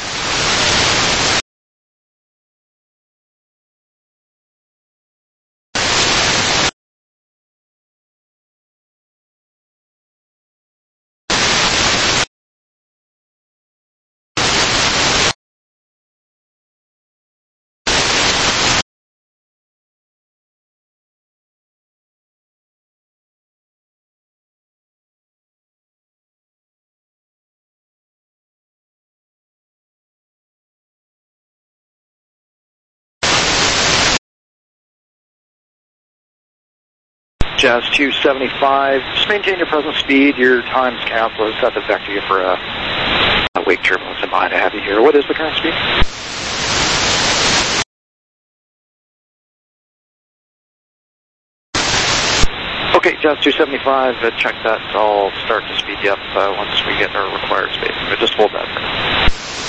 Jazz 275, just maintain your present speed, your time's canceled, set the vector for a wake turbulence in mind. I have you here. What is the current speed? Okay, Jazz 275, check that. I'll start to speed you up once we get our required speed. Just hold that for now.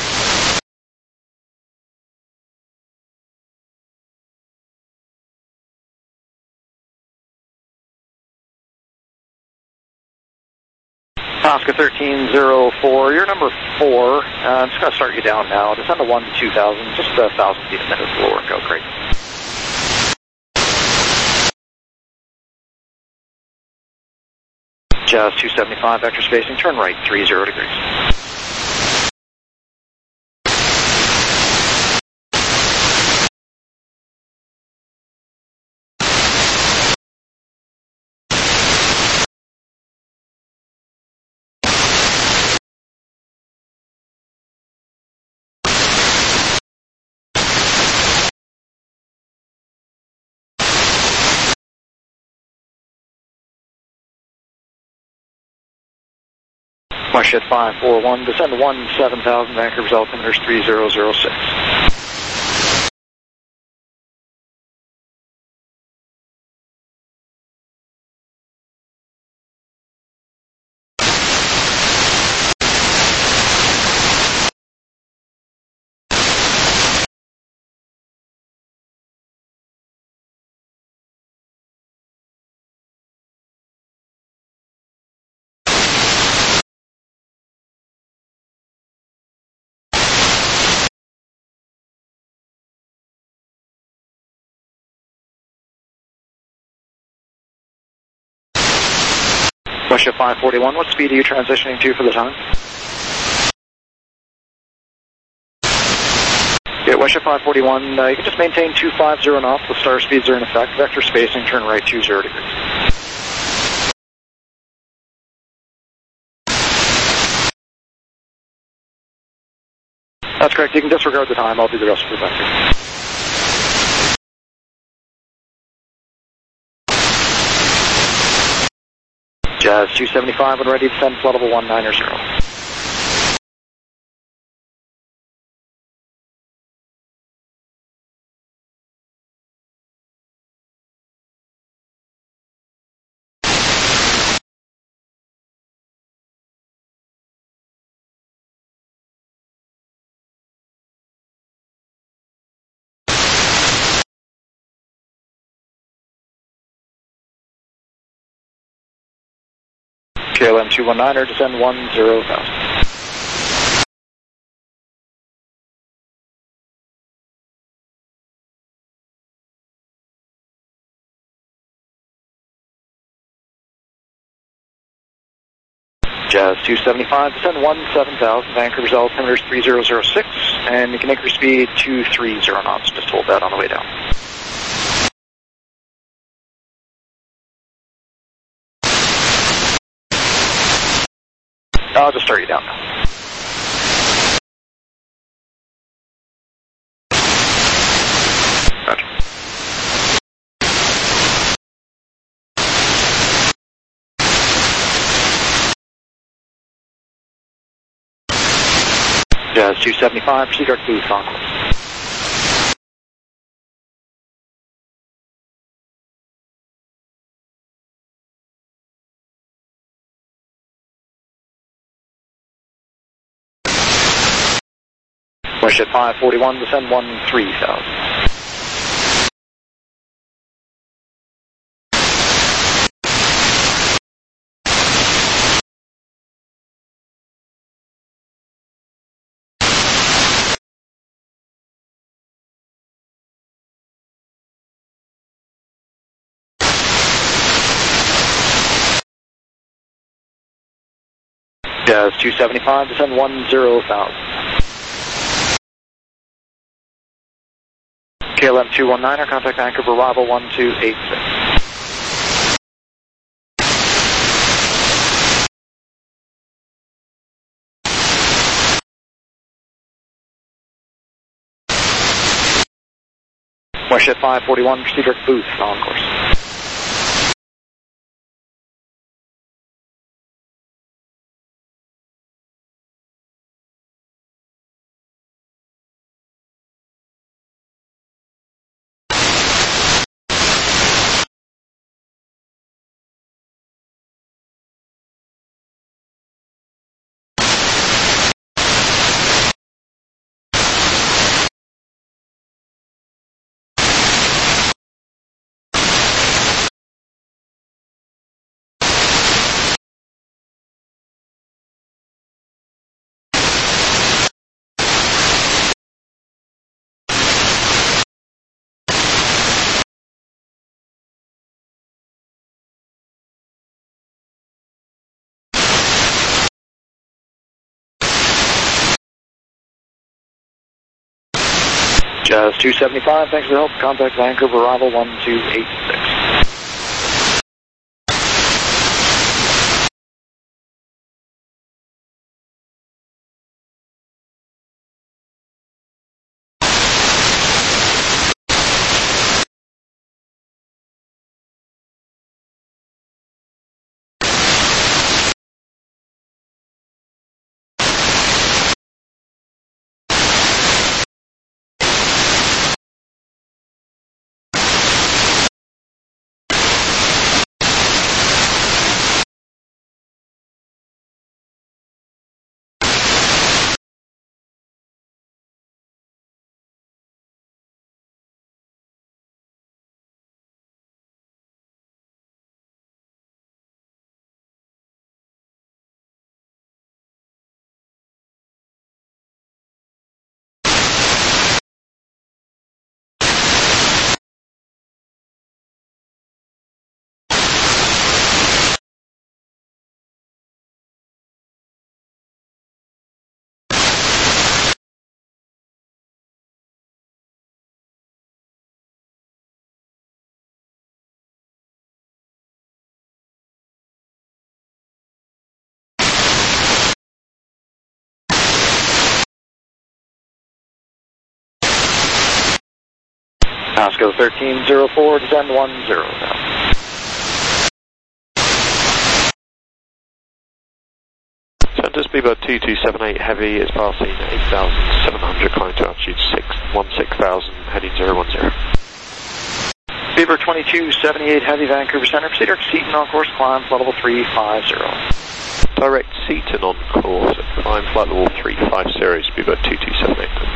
Oscar 1304, you're number 4. I'm just going to start you down now. Descend to 2000, just 1,000 feet a minute lower and go. Great. Jazz 275, vector spacing, turn right 30 degrees. WestJet 541, descend 17,000, Vancouver's altimeter is 3006. WestJet 541, what speed are you transitioning to for the time? Yeah, WestJet 541, you can just maintain 250 knots, the star speeds are in effect, vector spacing, turn right 20 degrees. That's correct, you can disregard the time, I'll do the rest of the vector. Jazz 275 when ready to descend, flight level 190. KLM 219, descend 10,000. Jazz 275, descend 17,000, Vancouver's altimeter is 3006, and you can make your speed 230 knots, just hold that on the way down. I'll just start you down now. Roger. Jazz 275, proceed direct booth on course. WestJet 541, descend 13,000. Jazz 275, descend 10,000. KLM 219, contact Vancouver arrival 1286. WestJet 541, proceed direct booth on course. Jazz 275, thanks for the help. Contact Vancouver arrival 1286. Pasco 1304, descend 10,000. Center speedbird 2278 heavy is passing 8,700, climbing to altitude 16,000, heading 010. Speedbird 2278 heavy, Vancouver Center, proceed direct Seaton on course, climb flight level 350. Direct Seaton on course, climb flight level 350, speedbird 2278.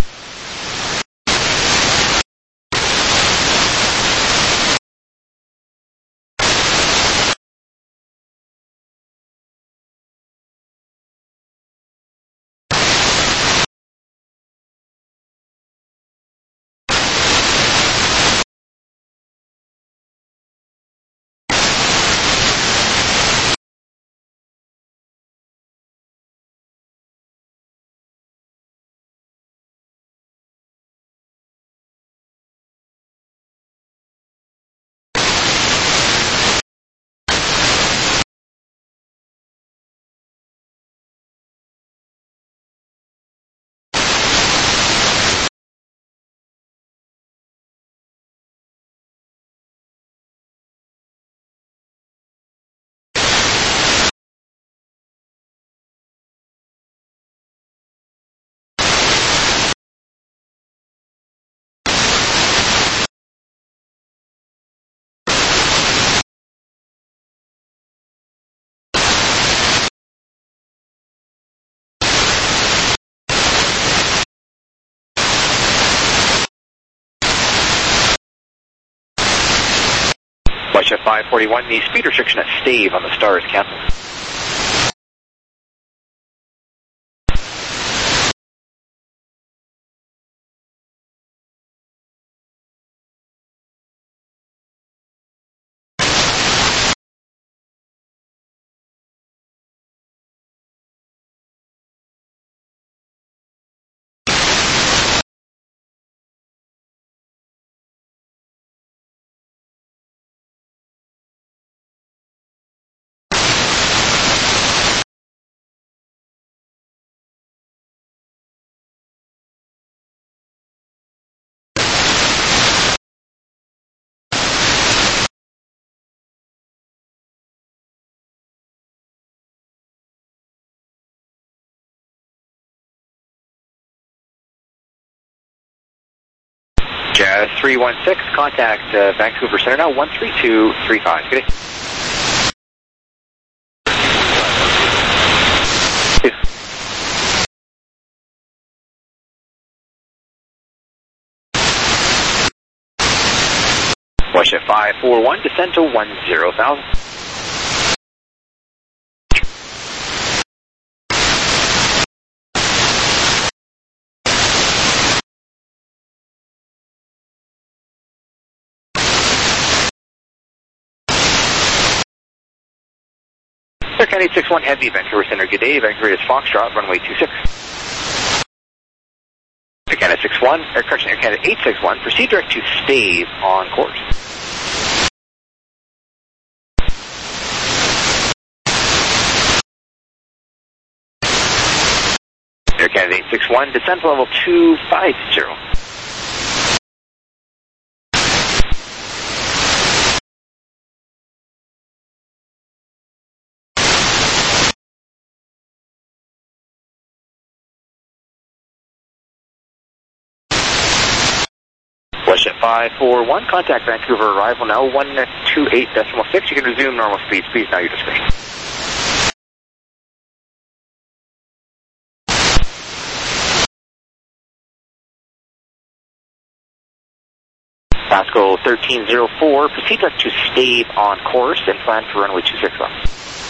Whitechef 541, the speed restriction at Stave on the star is canceled. Jazz 316, contact Vancouver Center now, 13235. Good day. Whitechef 541, descend to 10,000. Air Canada 861 Heavy, Vancouver Center, good day. Vancouver is Foxtrot, runway 26. Air Canada 61, Air Canada 861, proceed direct to Stave on course. Air Canada 861, descent to level 250. Whitechef 541, contact Vancouver, arrival now, 128.6. You can resume normal speed. Please now your discretion. Pasco 1304, proceed direct to Stave on course and plan for runway 26 left.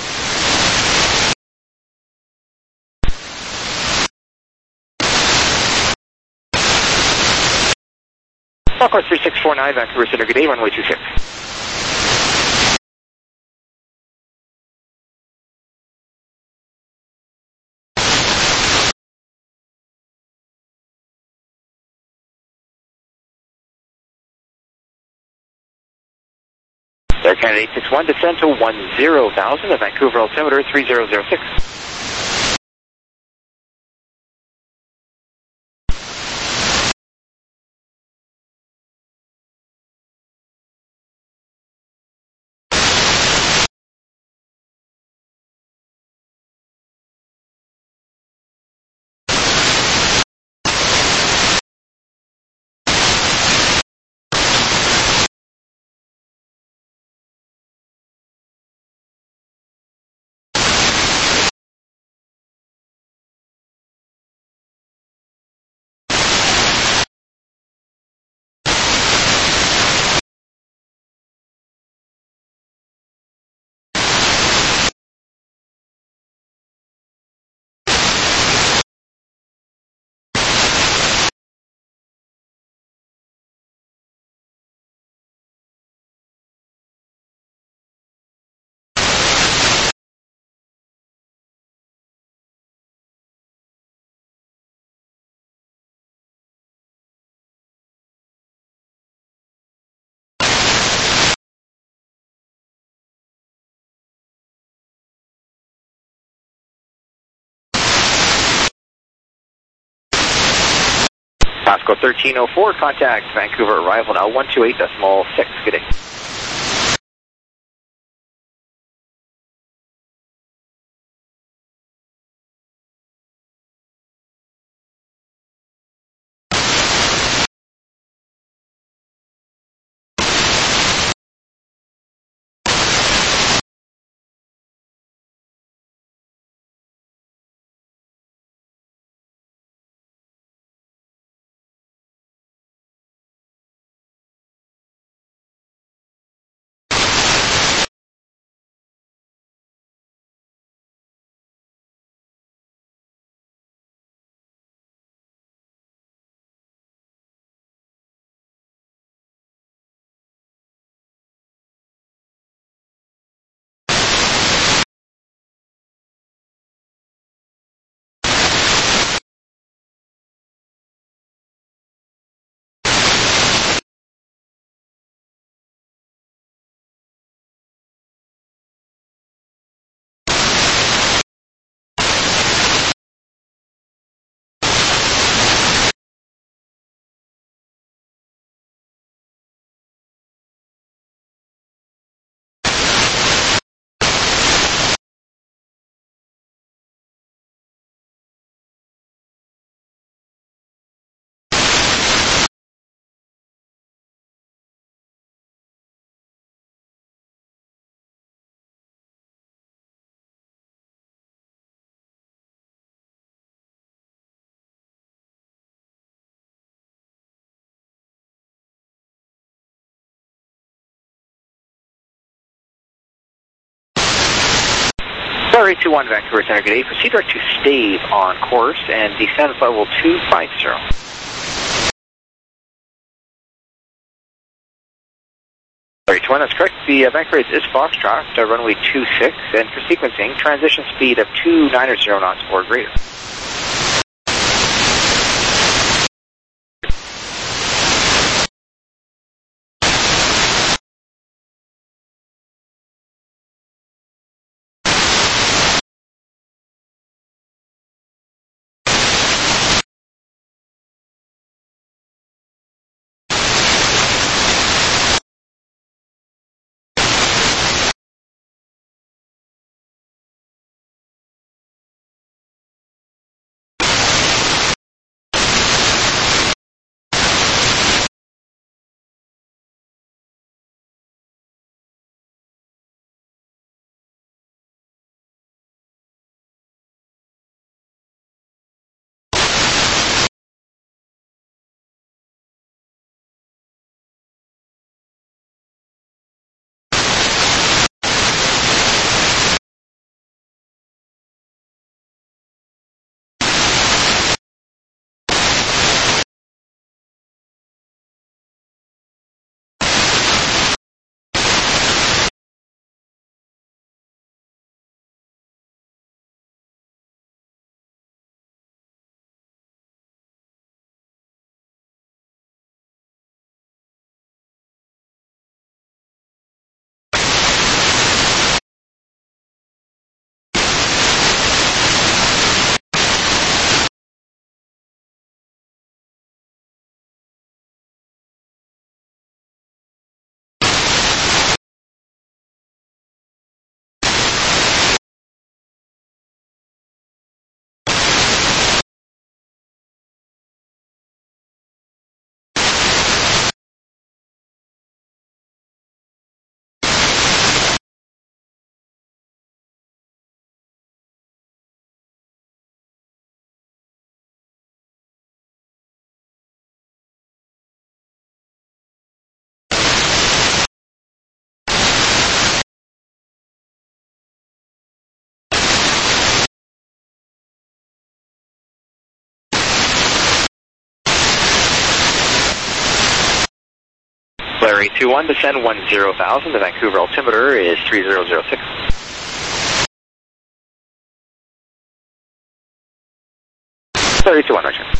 Course 3649, Vancouver Center, good day, runway 26. Air Canada 861, descend to 10,000 at Vancouver altimeter 3006. Pasco 1304, contact Vancouver arrival now 128.6. Good day. Sorry, 21 Vancouver Center, good day. Proceed direct to Stave on course and descend level 250. Sorry, 21, that's correct. The Vancouver is Foxtrot, runway 26, and for sequencing, transition speed of 290 knots or greater. Larry 21, descend 10,000. The Vancouver altimeter is 3006. 31, Roger.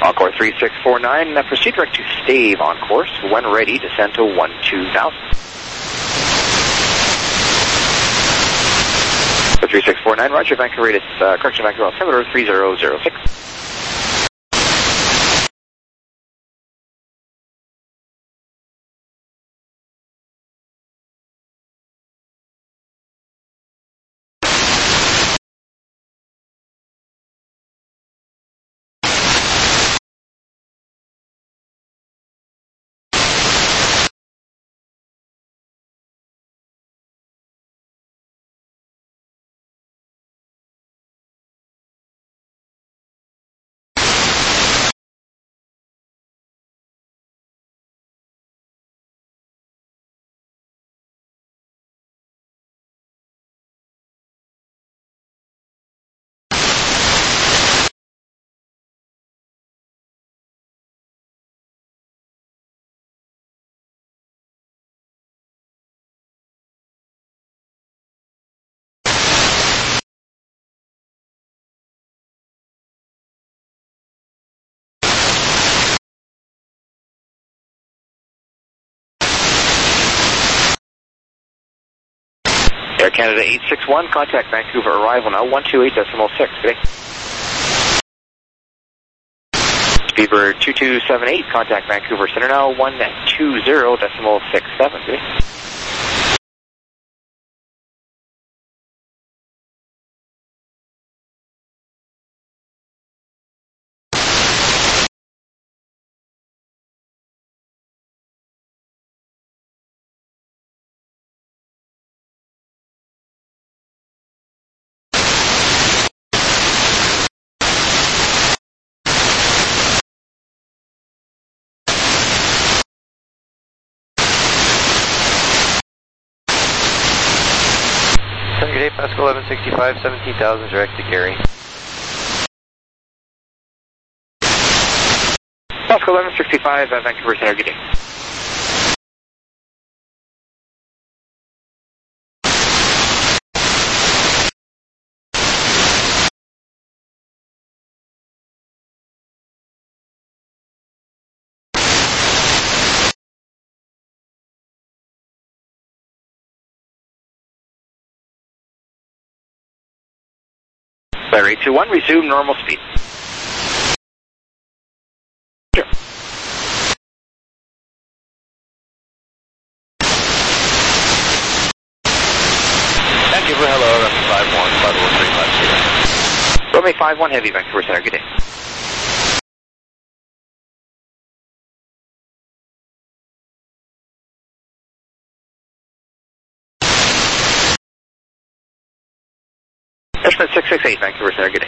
Encore 3649, proceed direct to Stave on course. When ready, descend to 12,000. For 3649, roger, Vancouver rate is, correction, Vancouver altimeter 3006. Air Canada 861, contact Vancouver arrival now 128.6. Good day. Speedbird 2278, contact Vancouver Center now 120.67. Good day. Good day, Pascal 1165, 17,000 direct to Gary. Pascal 1165, Vancouver Center, good day. Flight rate 21, resume normal speed. Sure. Vancouver, hello, that's 51, Romeo 51 Heavy, Vancouver Center, good day. Estimate 668, Vancouver Center, good day.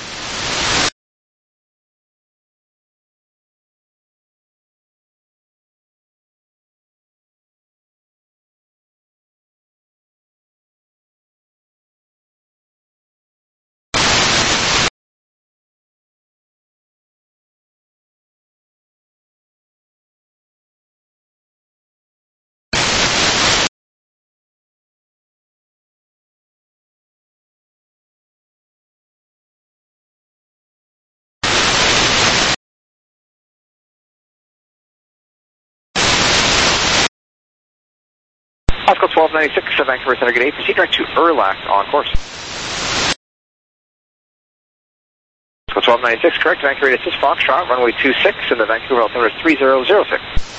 Pascal 1296, Vancouver Center, good day. Proceed direct to Erlac on course. Pascal 1296, correct, Vancouver rate is Foxtrot, runway 26, and the Vancouver altimeter is 3006.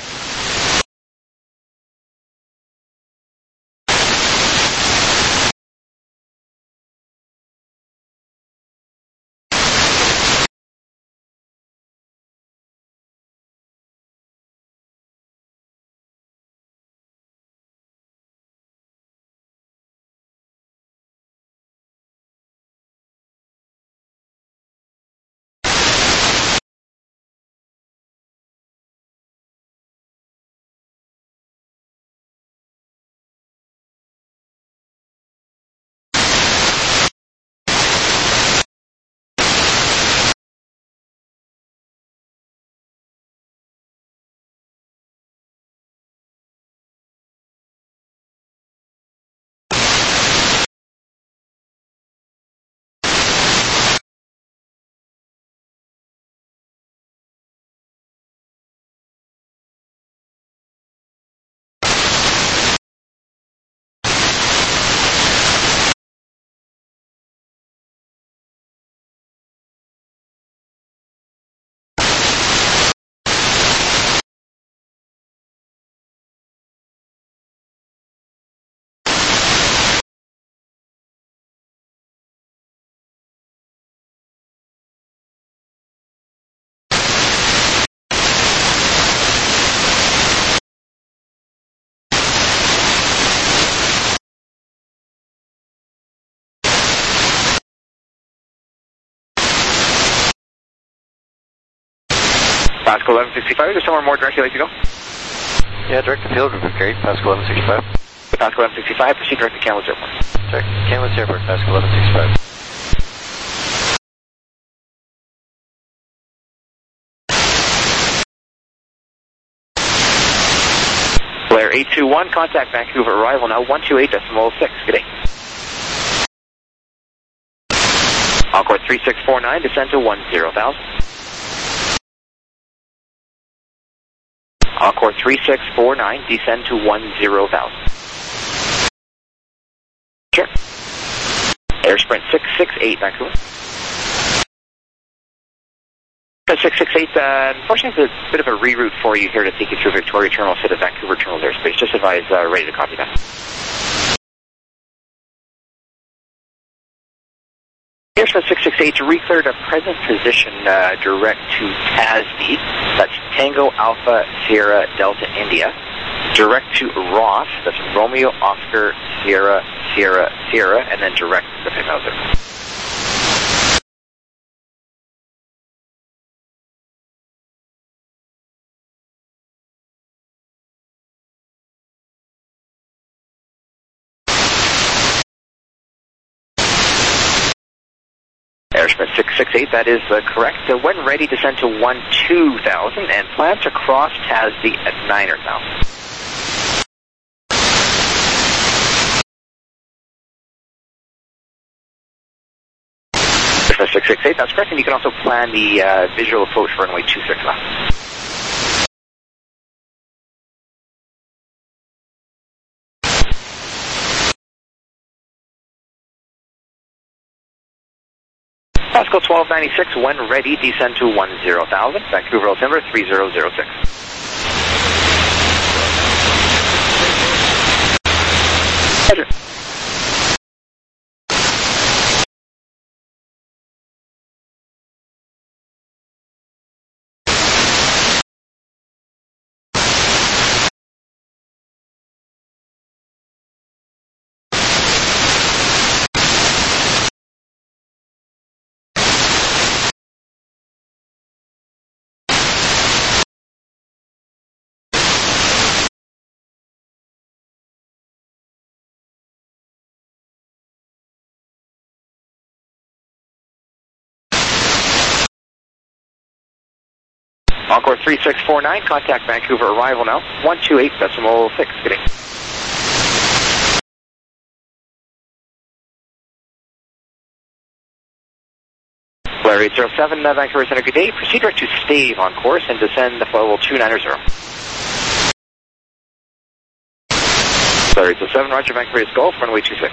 Pascal 1165, is there somewhere more directly you'd like to go? Yeah, direct to field would be great. Pascal 1165. Pascal 1165, proceed direct to Kamloops Airport. Direct to Kamloops Airport, Pascal 1165. Blair 821, contact Vancouver arrival now 128.6. Good day. Encore 3649, descend to 10,000. Encore 3649, descend to 10,000. Sure. Air Sprint 668, Vancouver. 668, unfortunately, it's a bit of a reroute for you here to take you through Victoria Terminal instead of Vancouver Terminal airspace. Just advise, ready to copy that. Air Sprint 668 recleared a present position direct to TASD. That's Tango Alpha Sierra Delta India. Direct to Ross. That's Romeo Oscar Sierra Sierra Sierra, and then direct to the Mauser. Air Sprint 668, that is correct. When ready, descend to 12,000 and plan to cross TASD at 9,000. Air Sprint 668, that's correct, and you can also plan the visual approach for runway 26 left. Pascal 1296, when ready, descend to 10,000. Vancouver altimeter 3006. Roger. Encore 3649, contact Vancouver arrival now, 128.6. Good day. Blair 807, Vancouver Center, good day. Proceed direct to Stave on course and descend the level 290. Blair 807, Roger, Vancouver is Golf, runway 26.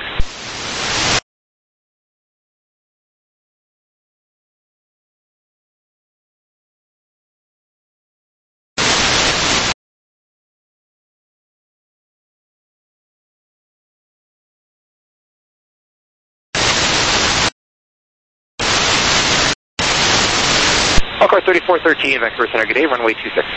Encore 3413, Vancouver Center, good day, runway 26.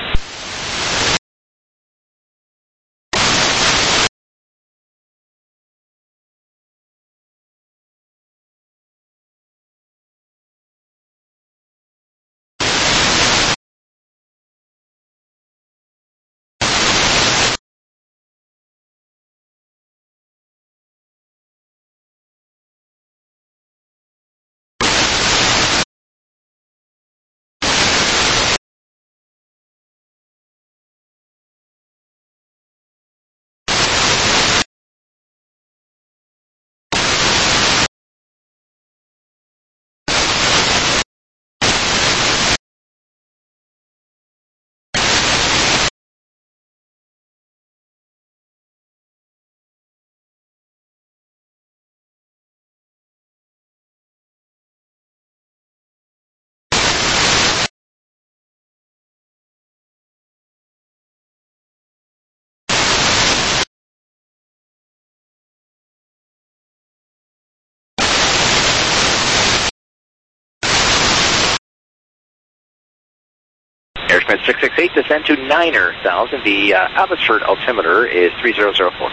Air Sprint 668, descend to 9,000. The Abbotsford altimeter is 3004.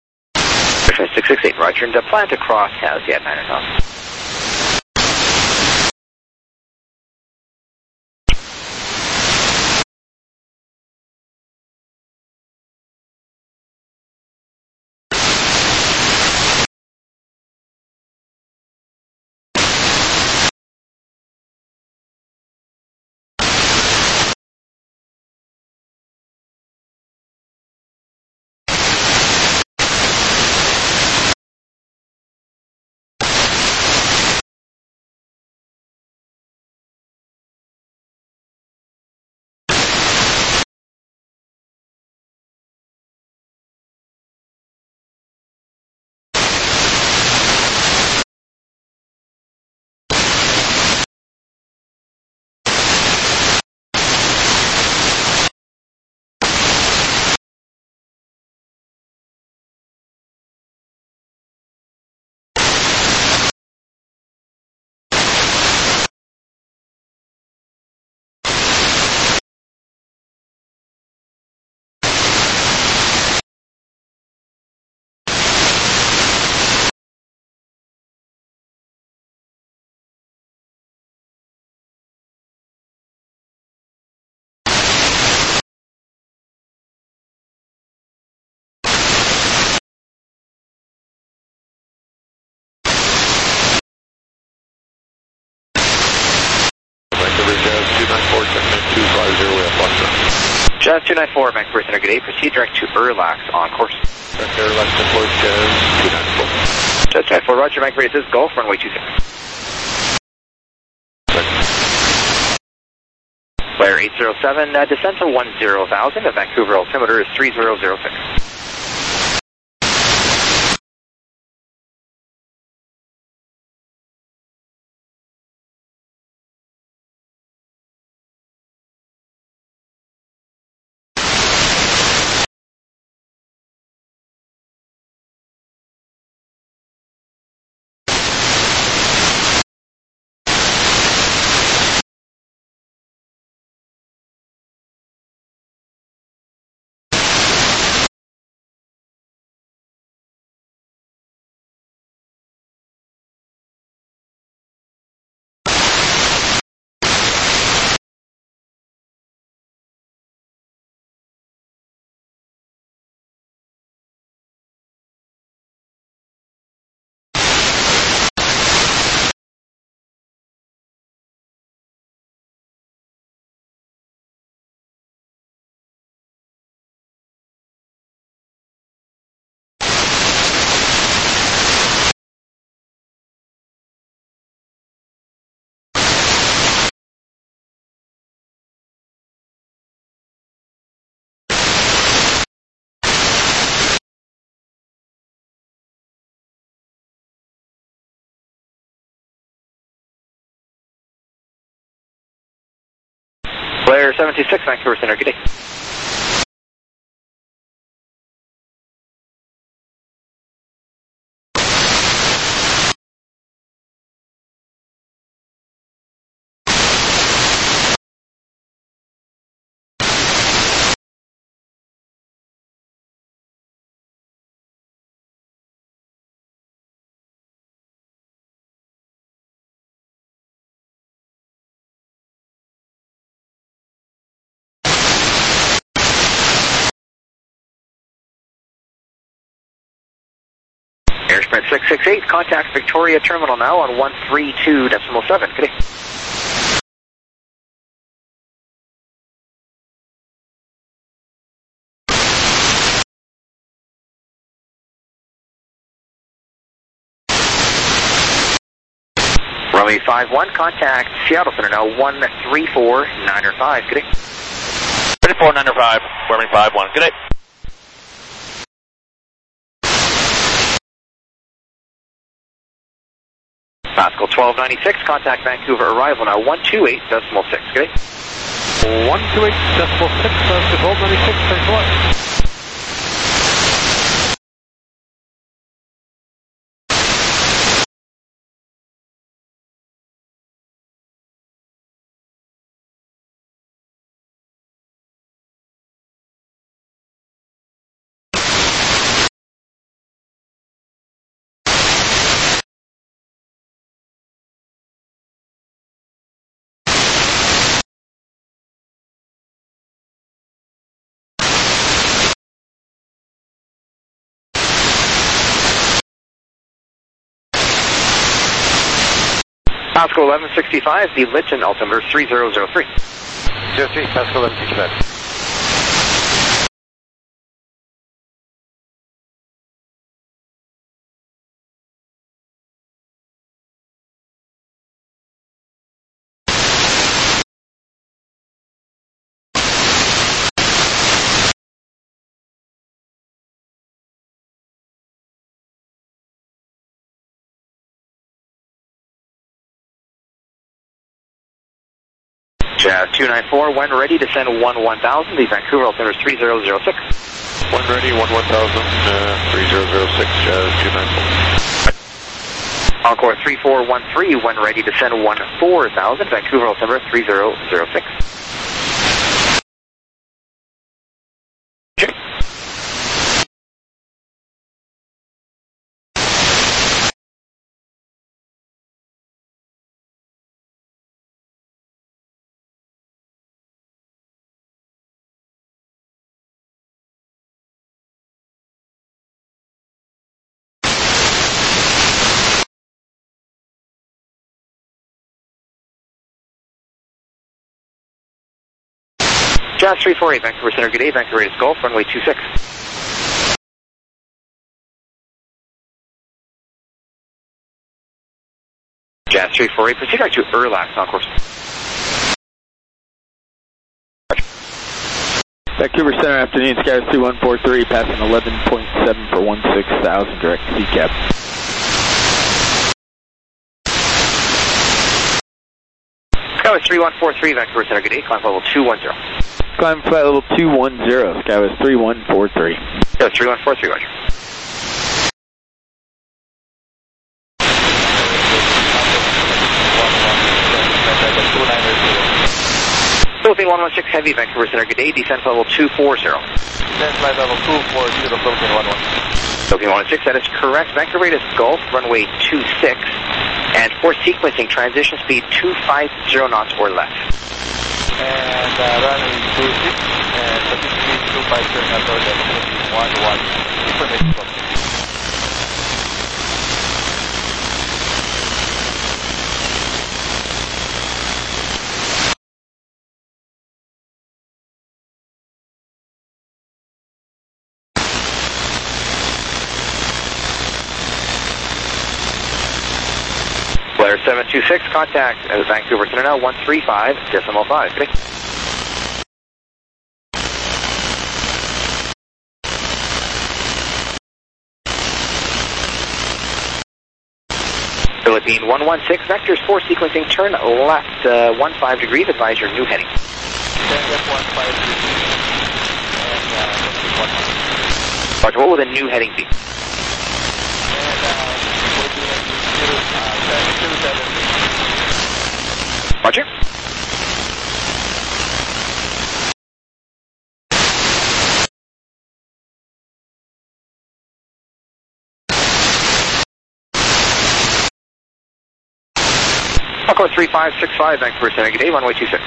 Air Sprint 668, Roger, and plan to cross TASD at 9,000. Jazz 294, checking in 250, we have Foxtrot. Jazz 294, Vancouver Center, good day. Proceed direct to Erlax on course. Erlax on course, Jazz 294. Jazz 294, Roger, Vancouver, this is Golf, runway 26. Flare 807, descent to 10,000, the Vancouver altimeter is 3006. Flare 76, Vancouver Center, good day. Airsprint 668, contact Victoria Terminal now on 132.7, good day. Runway 51, contact Seattle Center now 134.95, good day. 34.95, runway 51, good day. Pascal 1296, contact Vancouver arrival now 128.6, good day. 128.6, Pascal 1296, thanks a lot. Pascal 1165, the Lytton altimeter 3003. 03, Pascal 1165. Jazz 294, when ready, descend 1000, the Vancouver altimeter is 3006. When ready, 1000, 3006, Jazz 294. Encore 3413, when ready, descend 4000, Vancouver altimeter 3006. Jazz 348, Vancouver Center, good day, Vancouver Raiders Golf, runway 26. Jazz 348, proceed back to Erlax on course. Vancouver Center, afternoon, Skywest 3143, passing 11.7 for 16,000, direct CCAP. Skywest 3143, Vancouver Center, good day, climb level 210. Climb flight level 210, Skywest 3143. Skywest 3143, roger. Philippine 116 Heavy, Vancouver Center, good day, descent level 240. Descent flight level 240, Philippine 116. Philippine 116, that is correct. Vancouver Raiders Golf, runway 26, and for sequencing, transition speed 250 knots or less. And runway 26, and transition speed 250 knots or less, 11. Information from Blair 726, contact at Vancouver Center now, 135.5. Good day. Philippine 116, vectors for sequencing, turn left 15 degrees, advise your new heading. Roger, what will the new heading be? Roger. Echo 3565, Vancouver Center, good day, runway 26.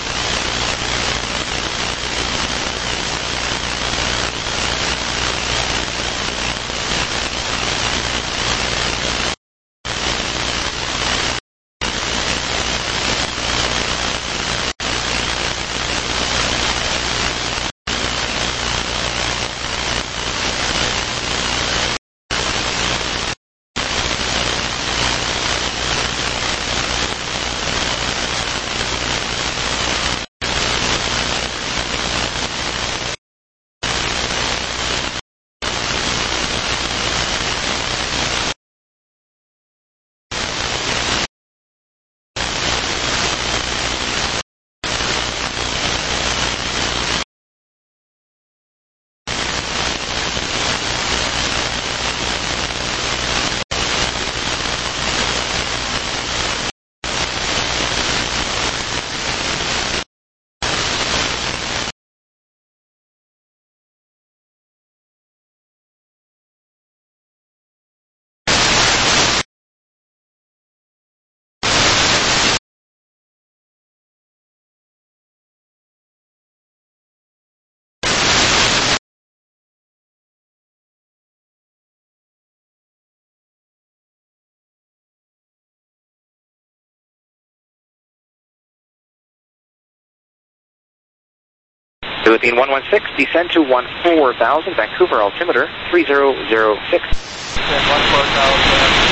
Philippine 116, descend to 14,000, Vancouver altimeter 3006. Descend 14,000.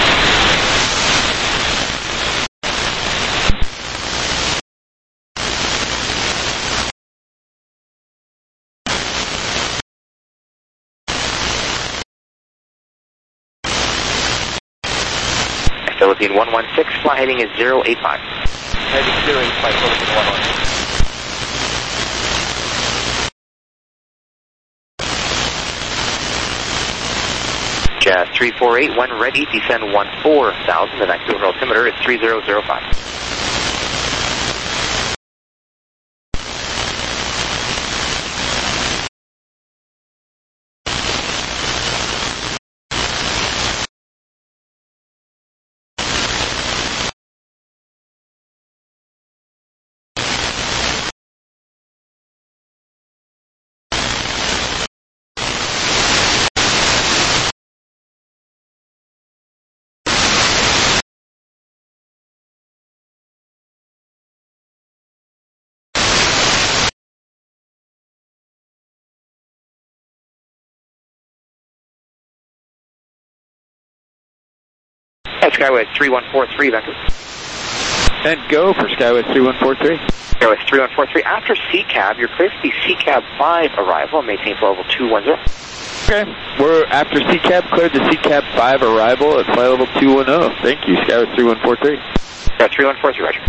Philippine 116, fly heading is 085. Heading 085, Philippine 116. Jazz 348, when ready, descend 14,000. The Vancouver altimeter is 3005. That's Skywest 3143, Vancouver. And go for Skywest 3143. Skywest 3143. After CCAB, you're clear for the CCAB 5 arrival. Maintain flight level 210. Okay. We're after CCAB, cleared the CCAB 5 arrival at flight level 210. Thank you, Skywest 3143. Skywest 3143, roger.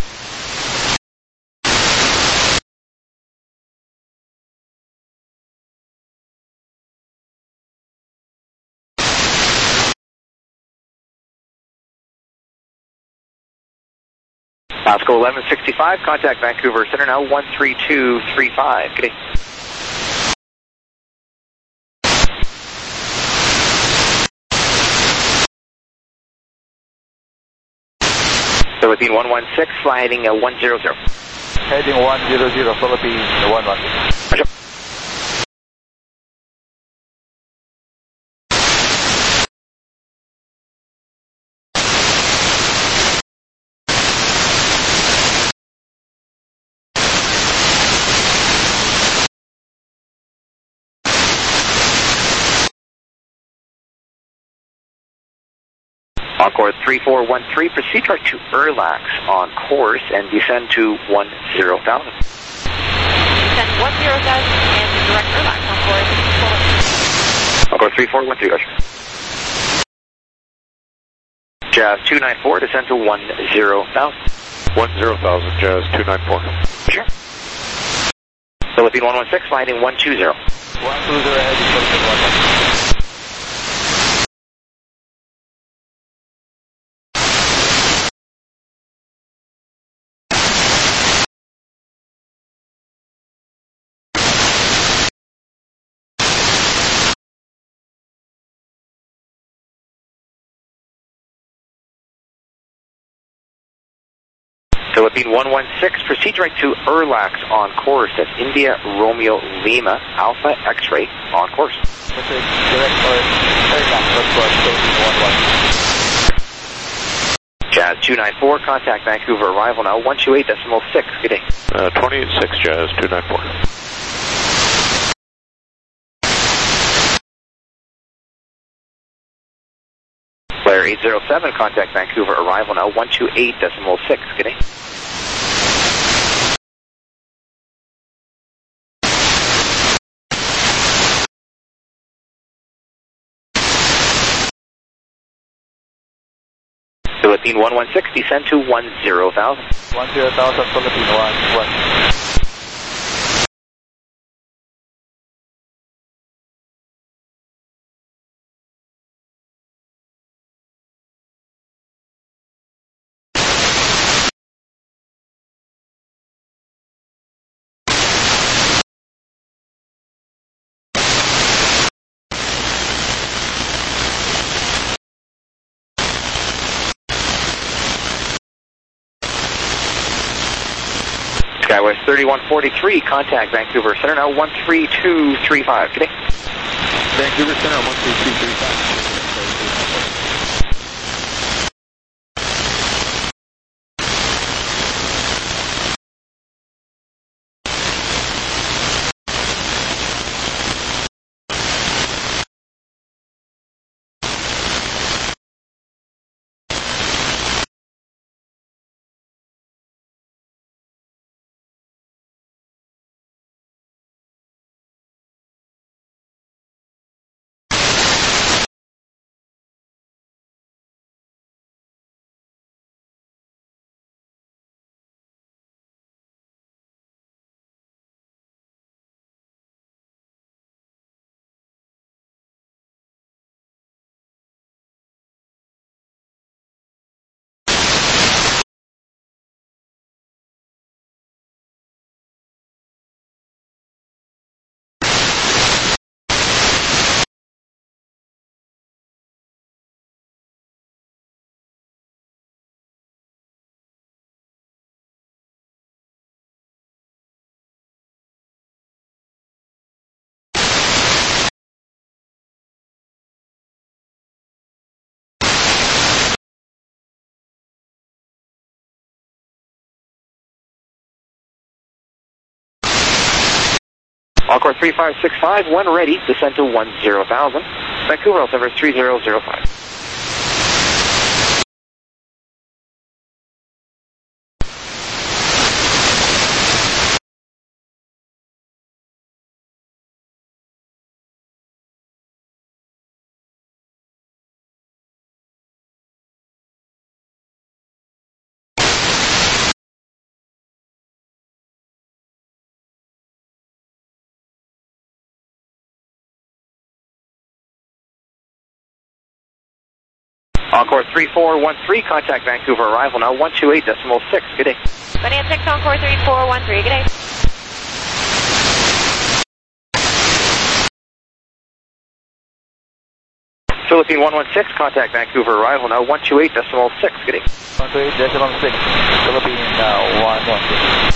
Pascal 1165, contact Vancouver Center now 13235. Good day. So within 116, fly heading 100. Heading 100, Philippines 116. Roger. Encore 3413, proceed right to Erlax on course and descend to 10,000. Descend 10,000 and direct Erlax on course. Encore 3413, roger. Jazz 294, descend to 10,000. 10,000, Jazz 294. Sure. Philippine 116, flying 120. 120, heading Philippine 116. Philippine 116, proceed right to Erlax on course at India Romeo Lima Alpha X-ray on course. Direct Erlax on course, Philippine 116. Jazz 294, contact Vancouver arrival now 128.6. Good day. 286, Jazz 294. Flare 807, contact Vancouver arrival now 128.6. Good day. Philippine 116, descend to 10,000. 10,000, Philippine 116. Skywest 3143, contact Vancouver Center now 13235. Good day. Vancouver Center 13235. Encore 3565, when ready, descend to 10,000. Vancouver, Alpha 3005. Encore 3413, contact Vancouver arrival now 128.6. Good day. 28-6, Encore 3413, good day. Philippine 116, contact Vancouver arrival now 128.6. Good day. 128.6, Philippine 116.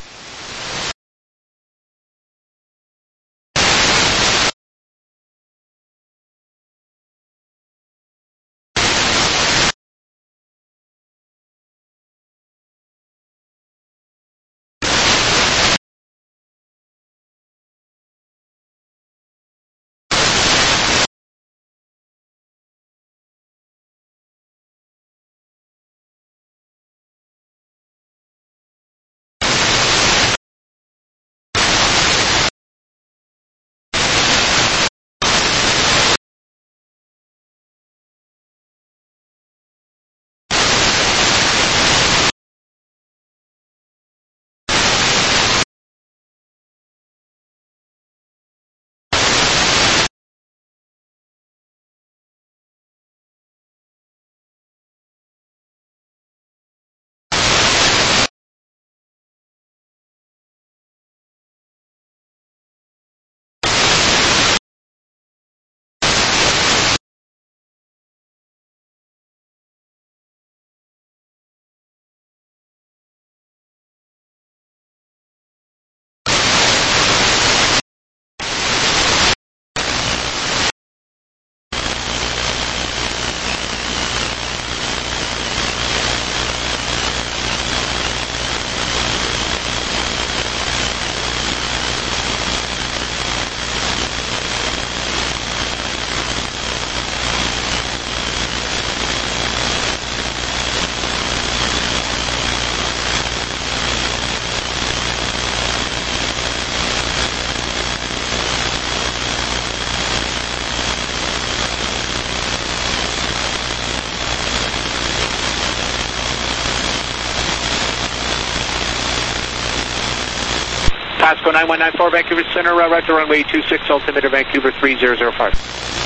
Pasco 9194, Vancouver Center, right to runway 26, altimeter Vancouver 3005.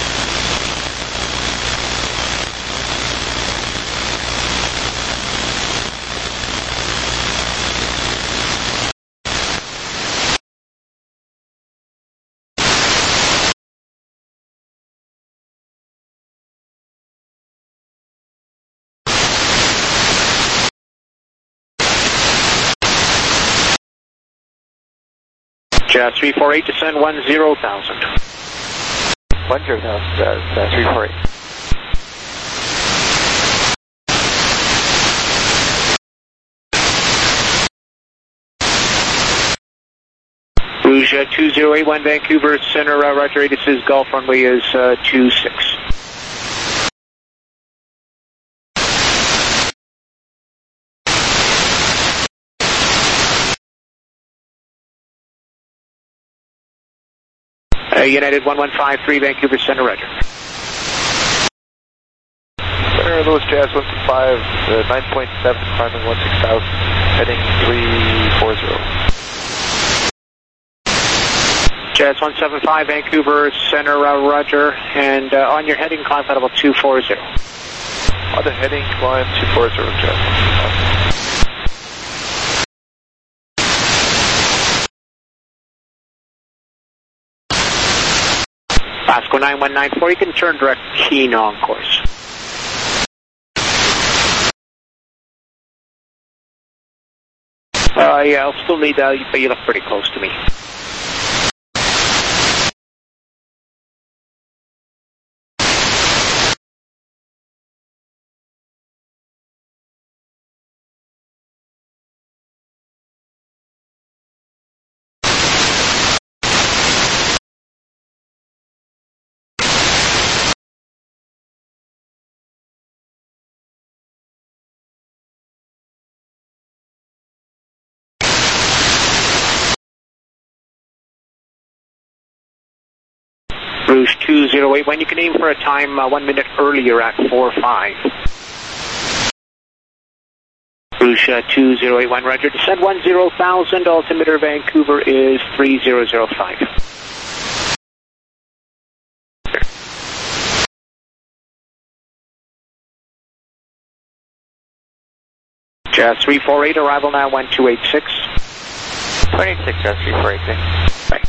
Jazz 348, descend 10,000. 10,000, Jazz 348. Rouge 2081, Vancouver Center, Roger, this is Gulf runway is 26. United 1153, Vancouver Center, Roger. Center Louis Jazz 125, 9.7, climbing 16,000, heading 340. Jazz 175, Vancouver Center, Roger, and on your heading, climb at level 240. On the heading, climb 240, Jazz 175. Pasco 9194, you can turn direct keen on course. Yeah, I'll still need but you look pretty close to me. Rouge 2081, you can aim for a time 1 minute earlier at 4:05. Rouge 2081, Roger, descend 10,000, altimeter Vancouver is 3005. Jazz 348, arrival now 1286. 286, Jazz 3486. Bye.